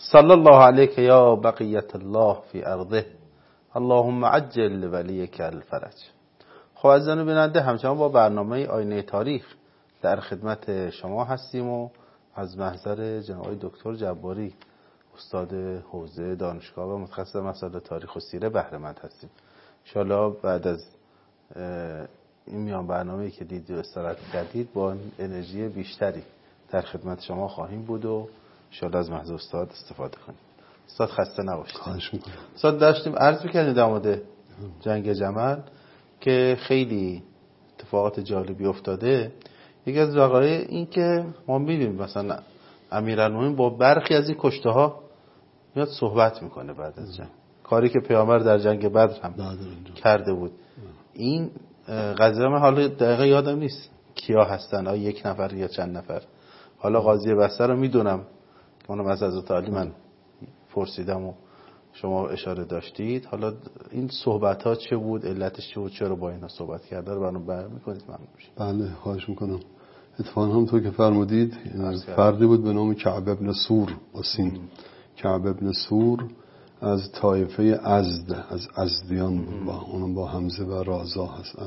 صلی الله علیک یا بقیت الله فی ارضه اللهم عجل ولیک الفرج. خب عزیزان بیننده، همچنان با برنامه آینه تاریخ در خدمت شما هستیم و از محضر جناب دکتر جباری استاد حوزه دانشگاه و متخصص مسائل تاریخ و سیره بهره مند هستیم. ان شاءالله بعد از این میان برنامه‌ای که دید و استراحت کردید با انرژی بیشتری در خدمت شما خواهیم بود و ان شاءالله از محضر استاد استفاده کنیم. استاد خسته نباشید. خواهش می‌کنم. استاد داشتیم عرض می‌کردیم در مورد جنگ جمل که خیلی اتفاقات جالبی افتاده. یکی از وقایع این که ما می‌بینیم مثلا امیرالمومنین با برخی از این کشته‌ها میاد صحبت میکنه بعد از جنگ، کاری که پیامبر در جنگ بدر هم کرده بود. این قضیه من حالا دقیقه یادم نیست کیا هستن، آیا یک نفر یا چند نفر. حالا قاضی بصره رو میدونم که اونم از حضرت علی من پرسیدم و شما اشاره داشتید. حالا این صحبت ها چه بود، علتش چه بود، چرا با اینا صحبت کرده رو برام بیان میکنید ممنون میشم. بله خواهش میکنم. اتفاقا همونطور که فرمودید فردی بود به نام کعب ابن سور اسین. کعب ابن سور از طایفه ازد، از ازدیان بود، با اونم با حمزه و رازا هست.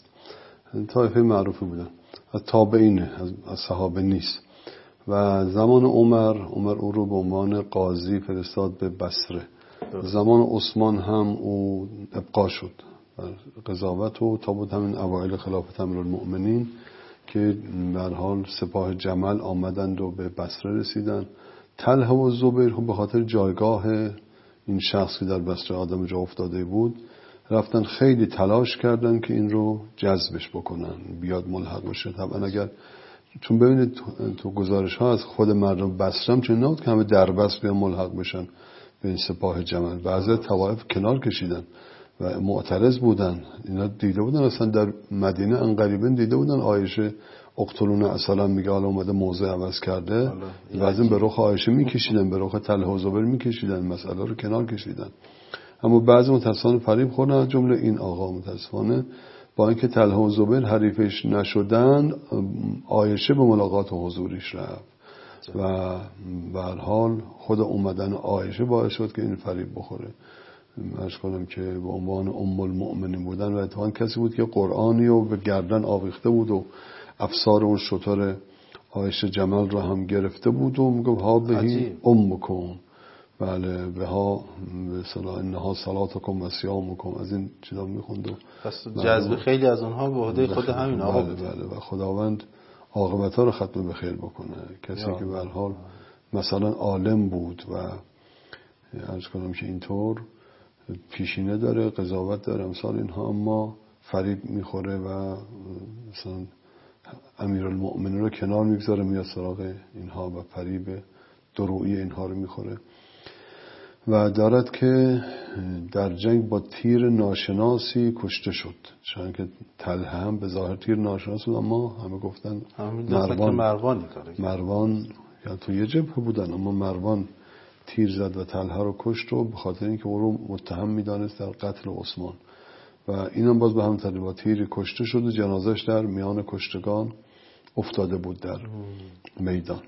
از طایفه معروفی بودن، از تابعینه، از, از صحابه نیست. و زمان عمر عمر او رو به عنوان قاضی فرستاد به بصره. زمان عثمان هم او ابقا شد قضاوت و تا بود همین اوایل خلافت امیرالمؤمنین که به هر حال سپاه جمل آمدند و به بصره رسیدن. طلحه و زبیر به خاطر جایگاه این شخص که در بصره آدم جا افتاده بود رفتن خیلی تلاش کردن که این رو جذبش بکنن بیاد ملحق بشه. طبعا اگر چون ببینید تو, تو گزارش ها از خود مردم بصره هم چون نبود که همه در بصره بیان ملحق بشن به این سپاه جمل. بعضی طوایف کنار کشیدن و معترض بودن. اینا دیده بودن اصلا در مدینه انقریبا دیده بودن عایشه اقتلون اصلا میگه حالا اومده موضع عوض کرده، بعضی به رخ عایشه میکشیدن، به رخ طلحه و زبیر میکشیدن، مسئله رو کنار کشیدن. اما بعضی متاسفانه فریب خوردن، جمله این آقا متاسفانه با اینکه طلحه و زبیر حریفش نشدن عایشه به ملاقات و حضوریش رفت و به هر حال خود اومدن عایشه باعث شد که این فریب بخوره. عرض کنم که به عنوان ام المؤمنین بودن و اتفاقا کسی بود که قرآنی رو به گردن آویخته بود و افسار اون شتر عایشه جمل رو هم گرفته بود و میگم ها بهی امکم، بله به ها به صلاح انها صلاتکم و صیامکم، از این چیزا میخوند و پس جذب خیلی از اونها به عهده خود همین آقا بله, بله و خداوند عاقبت ها رو ختم به خیر بکنه. کسی که به هر حال مثلا عالم بود و عرض کنم که اینطور پیشینه داره، قضاوت داره، امثال اینها، اما فریب میخوره و مثلا امیرالمؤمنین رو کنار میگذاره میاد سراغ اینها و فریب درویی اینها رو میخوره و دارد که در جنگ با تیر ناشناسی کشته شد. چون که طلحه هم به ظاهر تیر ناشناس بود اما همه گفتن مروان مروان مروان یا تو یه جبهه بودن اما مروان تیر زد و طلحه رو کشت و به خاطر اینکه او رو متهم میدانست در قتل عثمان و اینم باز به هم طریق با تیر کشته شد و جنازش در میان کشتگان افتاده بود در میدان.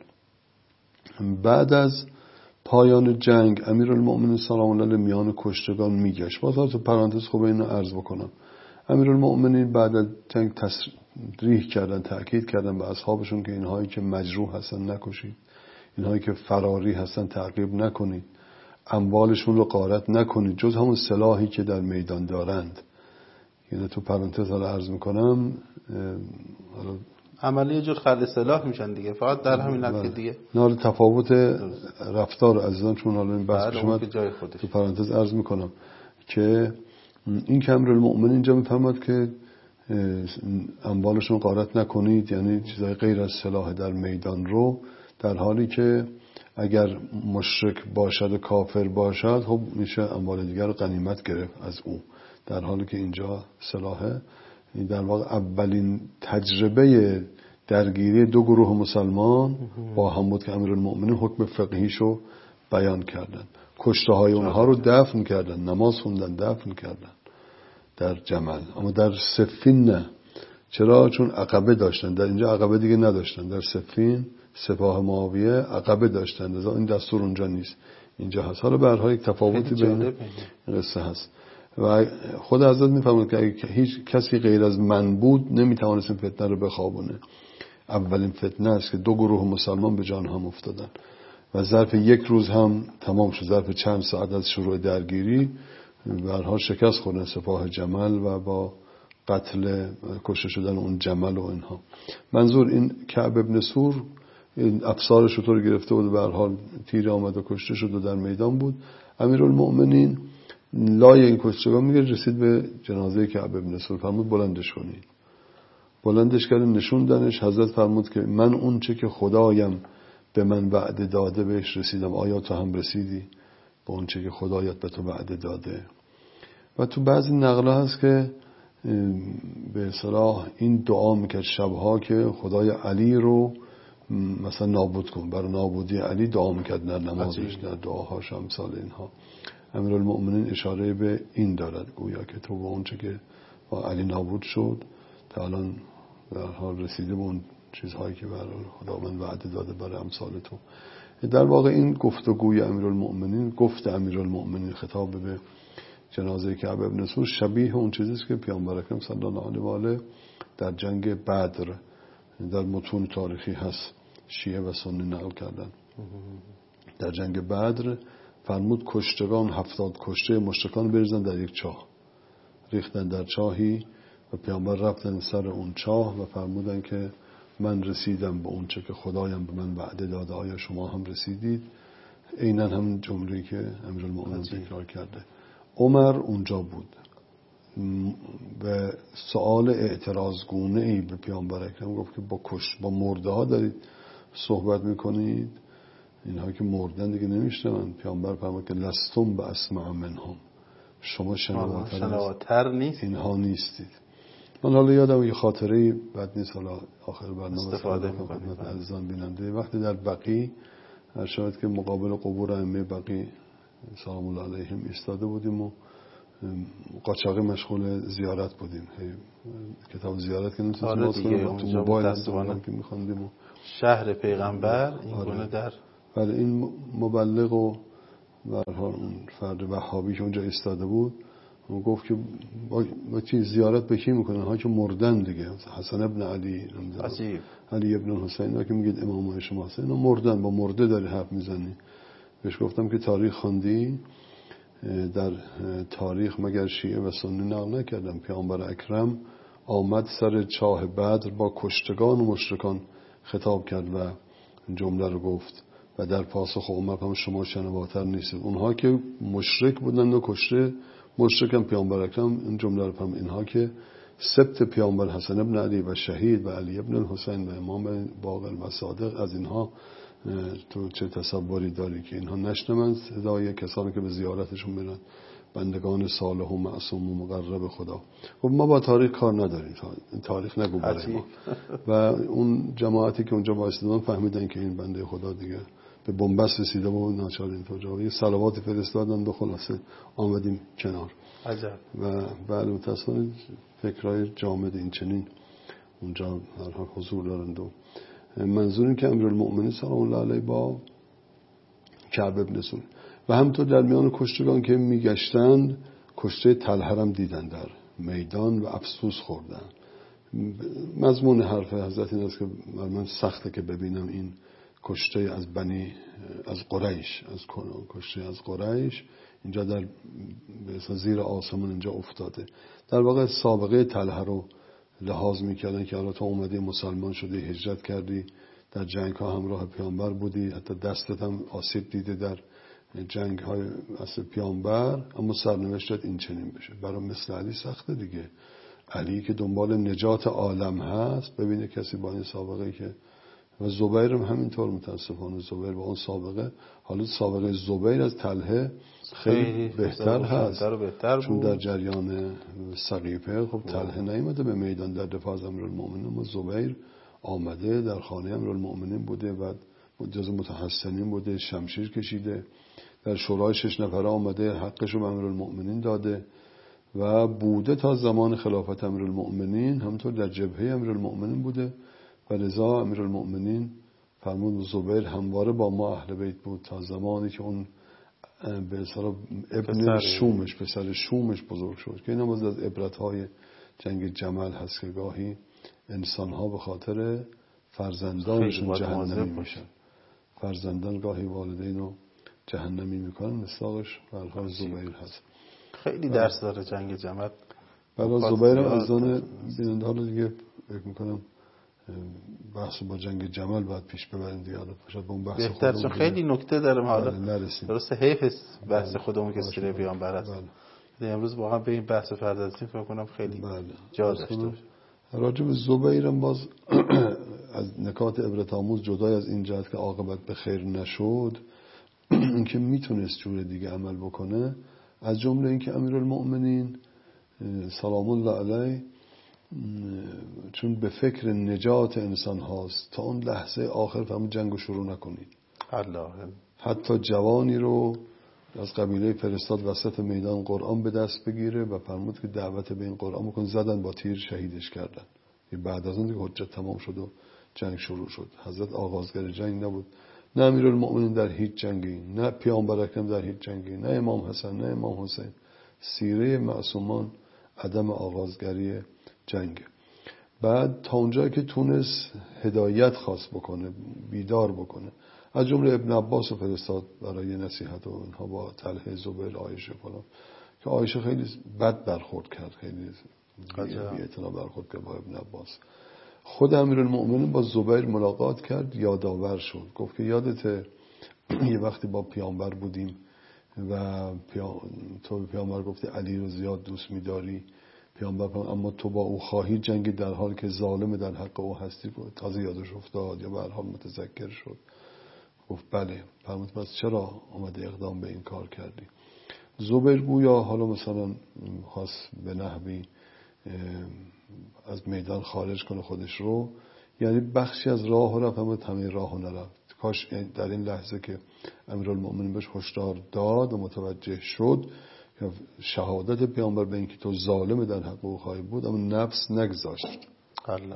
بعد از پایان جنگ امیرالمؤمنین سلام الله علیه میان کشتگان میگشت. باز تو پرانتز خوب اینو عرض بکنم، امیرالمؤمنین بعد از جنگ تصریح کردن، تأکید کردن به اصحابشون که اینهایی که مجروح هستن نکشید، اینهایی که فراری هستن تعقیب نکنید، اموالشون رو غارت نکنید جز همون سلاحی که در میدان دارند. یعنی تو پرانتز حالا عرض میکنم عملی یه جور خرد سلاح میشن دیگه، فقط در همین نکته دیگه نه تفاوت رفتار عزیزان چون حالا این بحث شما تو پرانتز عرض میکنم که این که امیرالمؤمنین اینجا میفرماد که اموالشون غارت نکنید، یعنی چیزای غیر از سلاح در میدان رو، در حالی که اگر مشرک باشد و کافر باشد خب میشه اموال دیگر رو غنیمت گرفت از او، در حالی که اینجا سلاحه. این در واقع اولین تجربه درگیری دو گروه مسلمان با هم بود که امیرالمؤمنین حکم فقهیشو بیان کردن. کشته های اونها رو دفن کردن، نماز خوندن، دفن کردن در جمل. اما در صفین نه. چرا؟ چون عقبه داشتن، در اینجا عقبه دیگه نداشتن. در صفین سپاه معاویه عقبه داشتن، لذا این دستور اونجا نیست. اینجا هست. حالا به هر حال یک تفاوتی بین این قصه هست و خود حضرت میفهمد که اگه هیچ کسی غیر از من بود نمیتوانست این فتنه رو بخوابونه. اولین فتنه است که دو گروه مسلمان به جان هم افتادن و ظرف یک روز هم تمام شد. ظرف چند ساعت از شروع درگیری به هر حال شکست خوردن سپاه جمل و با قتل کشته شدن اون جمل و اینها. منظور این کعب ابن سور این افسار شطور گرفته بود و به هر حال تیر آمد و کشته شد و در میدان بود. امیرالمؤمنین لای این کشتگان میگه رسید به جنازه کعب ابن سور، فرمود بلندش کنید. بلندش کردن نشوندنش. حضرت فرمود که من اون چه که خدایم به من وعده داده بهش رسیدم، آیا تو هم رسیدی به اون چه که خدایت به تو وعده داده؟ و تو بعضی نقله هست که به اصطلاح این دعا میکرد شبها که خدای علی رو مثلا نابود کن، برای نابودی علی دعا میکرد در نمازش، در دعاهاش امثال اینها. امیرالمؤمنین اشاره به این دارد گویا که تو با اون چه که با علی نابود شد تا الان در حال رسیده به اون چیزهایی که برای خدا من وعده داده برای امثال تو. در واقع این گفتگوی امیرالمؤمنین، گفت امیرالمؤمنین خطاب به جنازه کعب ابن سور شبیه اون چیزیست که پیامبر اکرم صلی الله علیه و آله در جنگ بدر در متون تاریخی هست، شیعه و سنی نقل کردن. در جنگ بدر فرمود کشتگان هفتاد کشته مشرکان بریزن در یک چاه، ریختن در چاهی و پیامبر رفتن سر اون چاه و فرمودن که من رسیدم به اون چه که خدایم به من وعده داده، آیا شما هم رسیدید؟ عیناً همین جمله‌ای که امیرالمؤمنین تکرار کرده. عمر اونجا بود و سوال اعتراض گونه‌ای به پیامبر اکرم گفت که با کش با مرده ها دارید صحبت میکنید، اینها که مردن دیگه نمیشنون. پیامبر فرمود که لستم به اسمع منهم، شما شنواتر نیست اینها نیستید. من حالا یادم یه خاطره بد نیست، حالا آخر برنامه استفاده میکنید عزیزان بیننده. وقتی در بقیع هر شاید که مقابل قبور ائمه بقیع سلام الله علیهم ایستاده بودیم و قاچاقی مشغول زیارت بودیم. کتاب زیارت که نمیتونیم آره دیگه تو موبایل که میخوندیم و شهر پیغمبر این آره. گونه در ولی این مبلغ و برها اون فرد وهابی که اونجا ایستاده بود و گفت که با, با چی زیارت به کی میکنن؟ ها که مردن دیگه. حسن ابن علی، عجیب. علی ابن حسین، ها که میگید امامای شما هستن، اینا مردن، با مرده داری حرف میزنی. بهش گفتم که تاریخ خواندی؟ در تاریخ مگر شیعه و سنی نقل نکردم پیامبر اکرم آمد سر چاه بدر با کشتگان و مشرکان خطاب کرد و جمله رو گفت و در پاسخ عمر هم شما شنواتر نیستید. اونها که مشرک بودند و کشته مشرک هم پیامبر اکرم این جمله رو فهم. اینها که سبت پیامبر حسن ابن علی و شهید و علی ابن الحسین و امام باقر و صادق، از اینها تو چه تصوری داری که اینها نشنوند صدای کسانی که به زیارتشون میرن، بندگان صالح و معصوم و مقرب خدا؟ و ما با تاریخ کار نداریم، تاریخ نگو برای ما. و اون جماعتی که اونجا وایسادن فهمیدن که این بنده خدا دیگه به بنبست رسیده و ناچار اینطور جواب یه صلواتی فرستادن و خلاصه آمدیم کنار. عجب. و بعد متأسفانه فکرای جامد این چنین اونجا هر حال حضور دارند. و منظور این که امیرالمؤمنین سلام الله علیه با کعب ابن سور و همینطور در میان کشتگان که میگشتند کشته طلحه هم دیدن در میدان و افسوس خوردن. مضمون حرف حضرت این است که من سخته که ببینم این کشته از بنی از قریش، از کشته از قریش اینجا در زیر آسمان اینجا افتاده. در واقع سابقه طلحه رو لحاظ میکردن که حالا تو اومدی مسلمان شدی، هجرت کردی، در جنگ ها همراه پیامبر بودی، حتی دستت هم آسیب دیده در جنگ های اصل پیامبر، اما سرنوشتت این چنین بشه. برای مثل علی سخته دیگه. علی که دنبال نجات عالم هست، ببینه کسی با این سابقه که و زبیر هم همینطور متاسفانه زبیر با اون سابقه، حالا سابقه زبیر از طلحه خیلی بهتر هست بهتر چون در جریان سقیفه خب طلحه نیامده به میدان در دفاع از امیرالمؤمنین، اما زبیر آمده در خانه امیرالمؤمنین بوده و جزو متحسنین بوده، شمشیر کشیده، در شورای شش نفره آمده، حقش رو به امیرالمؤمنین داده و بوده تا زمان خلافت امیرالمؤمنین، همونطور در جبهه امیرالمؤمنین بوده و لذا امیرالمؤمنین فرمود زبیر همواره با ما اهل بیت بود تا زمانی که اون به اصطلاح ابن پسر شومش پسر شومش بزرگ شد که اینا باز از عبرت‌های جنگ جمل هست که گاهی انسان‌ها به خاطر فرزندانشون جهنمی میشن. فرزندان گاهی والدین رو جهنمی میکنن. مثالش برای زبیر هست. خیلی درس داره جنگ جمل. برای زبیر از آن بیننده ها دیگه فکر میکنم بحث با جنگ جمل باید پیش ببریم دیگه. شاید با اون بحث بهتر چون خیلی نکته دارم حالا نرسیم. درسته حیف بحث خودمون که سیر پیامبر است. بله. امروز واقعا به این بحث پردازیم فکر کنم خیلی بله. جا داشته باشه. راجع به زبیرم باز از نکات عبرت آموز جدای از این جهت که عاقبت به خیر نشد اینکه میتونست جور دیگه عمل بکنه، از جمله اینکه امیرالمؤمنین سلام الله علیه چون به فکر نجات انسان هاست تا اون لحظه آخر فهم جنگ شروع نکنید. الله. حتی جوانی رو از قبیله فرستاد وسط میدان قرآن به دست بگیره و فرمود که دعوت به این قرآن بکن. زدن با تیر شهیدش کردن. بعد از اون دیگه حجت تمام شد و جنگ شروع شد. حضرت آغازگر جنگ نبود. نه امیرالمؤمنین در هیچ جنگی، نه پیامبر اکرم در هیچ جنگی، نه امام حسن، نه امام حسین. سیره معصومان عدم آغازگری جنگ. بعد تا اونجایی که تونست هدایت خواست بکنه، بیدار بکنه، از جمله ابن عباس رو فرستاد برای نصیحت و اینها با طلحه، زبیر، عایشه فلان، که عایشه خیلی بد برخورد کرد، خیلی بی‌اعتنا برخورد کرد با ابن عباس. خود امیرالمؤمنین با زبیر ملاقات کرد، یادآور شد، گفت که یادته یه وقتی با پیامبر بودیم و تو به پیامبر گفتی علی رو زیاد دوست می‌داری، پیامبر اما تو با او خواهی جنگ در حال که ظالم در حق او هستی. تازه یادش افتاد یا به هر حال متذکر شد. گفت بله. فرمود پس چرا اومده اقدام به این کار کردی؟ زبیر گویا حالا مثلا خواست به نحوی از میدان خارج کنه خودش رو، یعنی بخشی از راه رفت اما همه راه نرفت. کاش در این لحظه که امیرالمؤمنین بهش هشدار داد و متوجه شد شهادت پیامبر به اینکه تو ظالم در حق او خواهی بود، اما نفس نگذاشت. الله.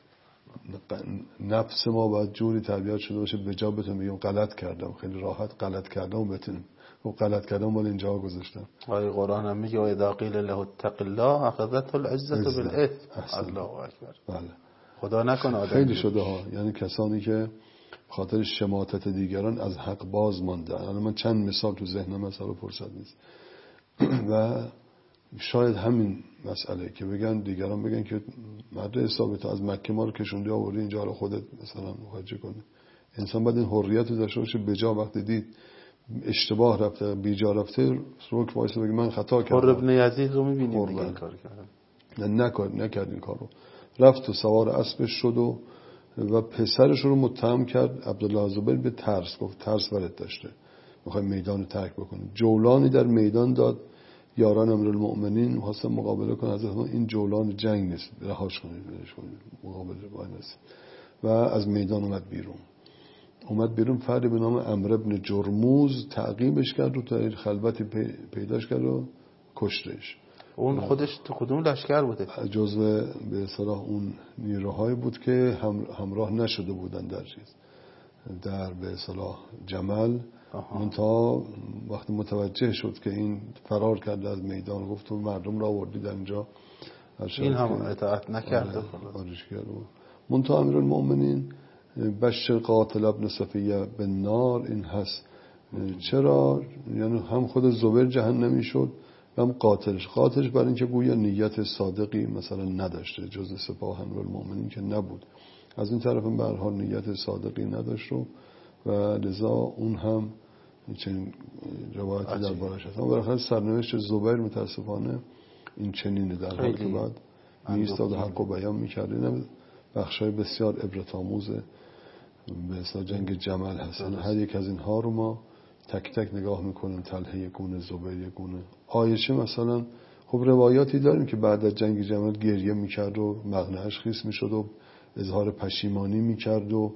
نفس ما باید جوری تربیت شده باشه به جا بتونم بگم غلط کردم، خیلی راحت غلط کردم و بتونم و غلط کردم مال اینجا گذاشتم. آیه قرآن هم میگه و اذا قیل له اتق الله اخذته العزة بالاثم. الله اکبر. بله. خدا نکنه آدم خیلی شده ها، یعنی کسانی که خاطر شماتت دیگران از حق باز ماندن. الان من چند مثال تو ذهنم هست رو فرصت نیست. و شاید همین مسئله که بگن دیگران بگن که مرد حسابی تو از مکه ما رو کشوندی آوردی اینجا رو خودت مثلا مخرج کنی. انسان باید این حریت رو داشته باشه به جا وقتی دید اشتباه رفته بی جا رفته روک وایس بگه من خطا کردم. حر ابن یزید رو می‌بینیم دیگه این کار کردن. نه نکرد نکرد این کارو. رفت و سوار اسبش شد و و پسرش رو متهم کرد عبدالله زبیر به ترس. گفت ترس ورد داشته میخوای میدان رو ترک بکنه. جولانی در میدان داد. یاران امیرالمؤمنین خواستن مقابله کنن. حضرت این جولان جنگ نیست، رهاش کنید، برش کنید، مقابله وای نست. و از میدان اومد بیرون. اومد بیرون فردی به نام عمرو بن جرموز تعقیبش کرد و تا خلوتی پیداش کرد و کشتش. اون خودش تو کدوم لشکر بوده؟ جزو به اصطلاح اون نیروهایی بود که هم همراه نشده بودن در چیز در به اصطلاح جمل. منتها وقتی متوجه شد که این فرار کرده از میدان، گفت تو مردم را آوردی در اینجا، این هم اطاعت نکرده. خارج کرد. منتها امیرالمؤمنین بشر قاتل ابن صفیه بالنار این هست. چرا؟ یعنی هم خود زبیر جهنمی شد و هم قاتلش. قاتلش برای اینکه گویا نیت صادقی مثلا نداشته، جز سپاه امیرالمؤمنین که نبود. از این طرف هم به هر حال نیت صادقی نداشت و لذا اون هم چنین روایتی دربارش هست. اما بالاخره سرنوشت زبیر متاسفانه این چنینه، در حالی که بعد می‌ایستاد و حق و بیان می‌کرد. این بخشای بسیار عبرت آموز به اصطلاح جنگ جمل هستن. هر یک از اینها رو ما تک تک نگاه میکنیم. طلحه یک گونه، زبیر یک گونه. عایشه مثلا خب روایاتی داریم که بعد از جنگ جمل گریه میکرد و مقنعش خیس میشد و اظهار پشیمانی میکرد و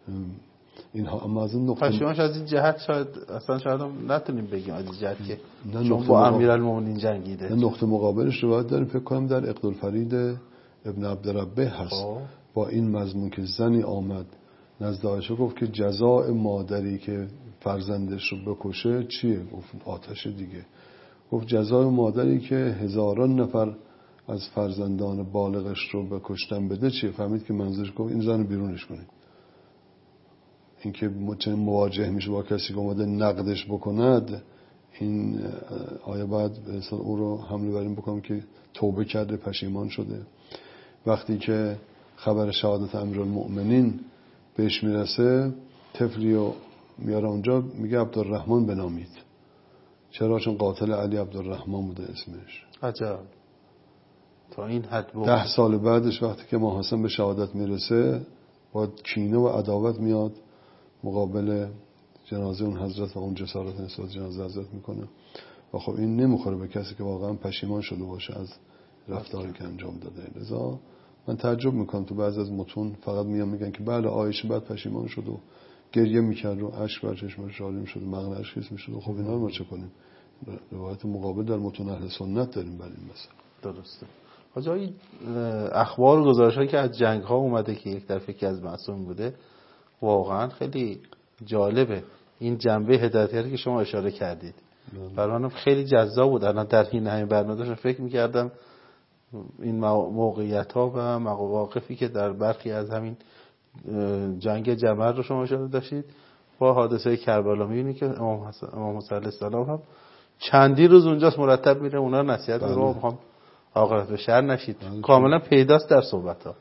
اینها. اما از این نقطه پشیمانش از این جهت شاید اصلا شاید هم نتونیم بگیم از این جهت که چون با امیرالمؤمنین جنگیده. نقطه مقابلش روایت داریم فکر کنم در عقدالفرید ابن عبدالربه هست آه. با این مضمون که زنی آمد نزد عایشه گفت که جزاء مادری که فرزندش رو بکشه چیه؟ گفت آتش دیگه. گفت جزای مادری که هزاران نفر از فرزندان بالغش رو به کشتن بده چیه؟ فهمید که منظورش گفت این زن بیرونش کنید. این که چنین مواجه میشه با کسی که اومده نقدش بکند، این آیا باید او رو حمله بر این بکنم که توبه کرده، پشیمان شده؟ وقتی که خبر شهادت امیرالمؤمنین بهش میرسه، طفلی رو میاره اونجا، میگه عبدالرحمن بنامید. چرا؟ چون قاتل علی عبدالرحمن بوده اسمش. عجب. تا این حد بود. ده سال بعدش وقتی که امام حسن به شهادت میرسه، با کینه و عداوت میاد مقابل جنازه اون حضرت و اون جسارت نسبت جنازه حضرت میکنه. و خب این نمیخوره به کسی که واقعا پشیمان شده باشه از رفتاری که انجام داده. لذا من تعجب میکنم تو بعضی از متون فقط میان میگن که بله عایشه بعد پشیمان شد و گریه میکرد و اشک بر چشمش جاری میشد و مغزش خیس میشد. خب اینا رو ما چه کنیم؟ روایت مقابل در متون اهل سنت داریم برای این مسئله. درسته. حاجی اخبار و گزارش‌هایی که از جنگ ها اومده که یک طرف یکی از معصوم بوده، واقعا خیلی جالبه. این جنبه هدایتگری که شما اشاره کردید برای من خیلی جذاب بود. الان در این همین برنامه داشتم فکر می‌کردم این موقعیت ها و مواقفی که در برخی از همین جنگ جمل رو شما اشاره داشتید با حادثه کربلا، می‌بینید که امام حسن امام حسین علیه السلام هم چندی روز اونجاست مرتب میره اونا رو نصیحت می‌کنه، میخوام عاقبت به شر نشید. بله. کاملا پیداست در صحبت‌ها.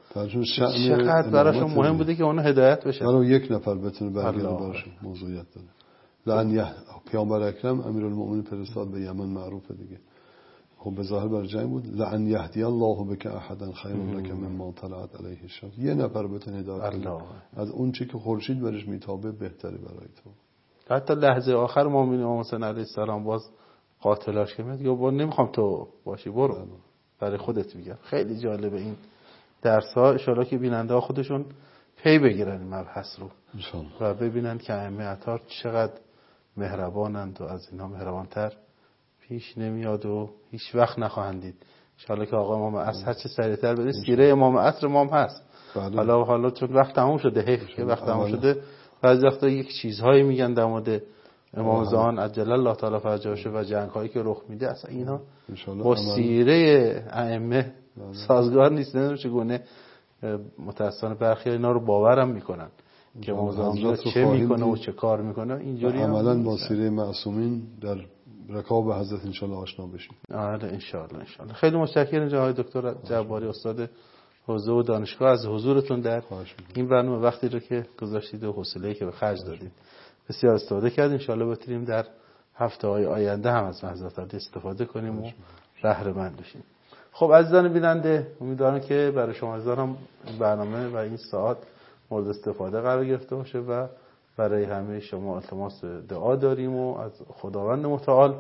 چقدر براشون مهم بوده که اونا هدایت بشن. ولی یک نفر بتونه برگرده براشون موضوعیت داره. لعن یه پیامبر اکرم امیرالمومنین فرستاد به یمن، معروفه دیگه. خب به ظاهر برای جنگ بود. لعن یهدی الله بک احدا خیر لک مما طلعت علیه الشمس. یه نفر بتونه هدایت کنه از اون چیزی که خورشید برش میتابه بهتره برای تو. حتی لحظه آخر مومن امام حسین علیه السلام باز قاتلاش که میگه با نمیخوام تو باشی، برو برای خودت میگم. خیلی جالبه این درس ها، ان شاءالله که بیننده ها خودشون پی بگیرن این مبحث رو و ببینن که ائمه اطهار چقدر مهربانند و از اینها مهربانتر پیش نمیاد و هیچ وقت نخواهند دید. ان شاءالله که آقا امام عصر هر چه سریعتر بده. سیره امام عصر امام هست. بله. حالا حالا چون وقت تموم شده، حیف که وقت تموم شده، بعضی وقتا یک چیزهایی میگن در مورد امام زمان عجل الله تعالی فرجه و جنگ هایی که رخ میده، اصلا اینا با سیره ائمه سازگار نیست. نمیدونم چگونه متأسفانه برخی اینا رو باورم میکنن که امام زمان چه میکنه و چه کار میکنه. اینجوری عملا با سیره معصومین در رکاب حضرت ان شاء الله آشنا بشیم. آره ان شاء الله ان شاء الله. خیلی متشکرم جناب دکتر جباری، استاد حوزه و دانشگاه، از حضورتون در این برنامه، وقتی رو که گذاشتید و حوصله‌ای که به خرج دادید. بسیار استفاده کردیم. ان شاء الله بتونیم در هفته‌های آینده هم از حضرت علی استفاده کنیم و بهره مند بشیم. خب عزیزان بیننده، امیدوارم که برای شما عزیزان برنامه و این ساعت مورد استفاده قرار گرفته باشه و برای همه شما التماس دعا داریم و از خداوند متعال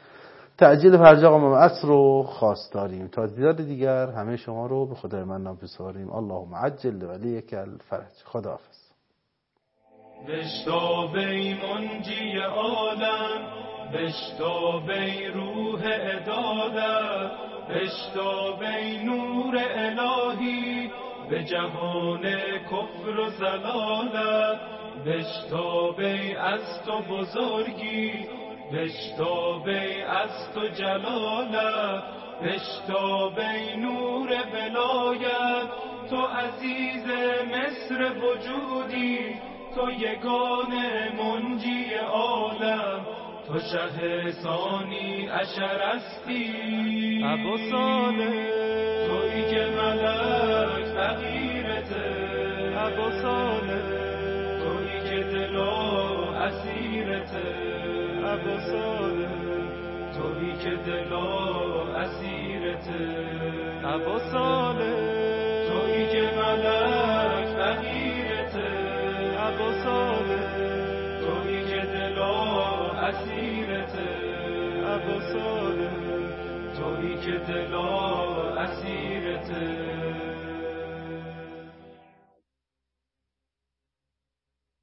تعجیل فرج امام عصر رو خواست داریم. تا دیدار دیگر همه شما رو به خدای منان بسپاریم. اللهم عجل ولیک الفرج. خداحافظ. بشتابی منجی عالم، بشتابی روح عدالت، بشتابی نور الهی به جهان کفر و زلالت، بشتابی از تو بزرگی، بشتابی از تو جلالت، بشتابی نور ولایت، تو عزیز مصر وجودی، تو یگان منجی عالم، تو شه ثانی اشرستی ابو صالح، تویی که ملک فقیرته ابو صالح، تویی که دلا اسیرته ابو صالح، تویی که دلا اسیرته ابو صالح، تویی که ملک فقیرته ابو صالح، تویی که دلا اسیرته ابو صالح، تویی که دلا اسیرته.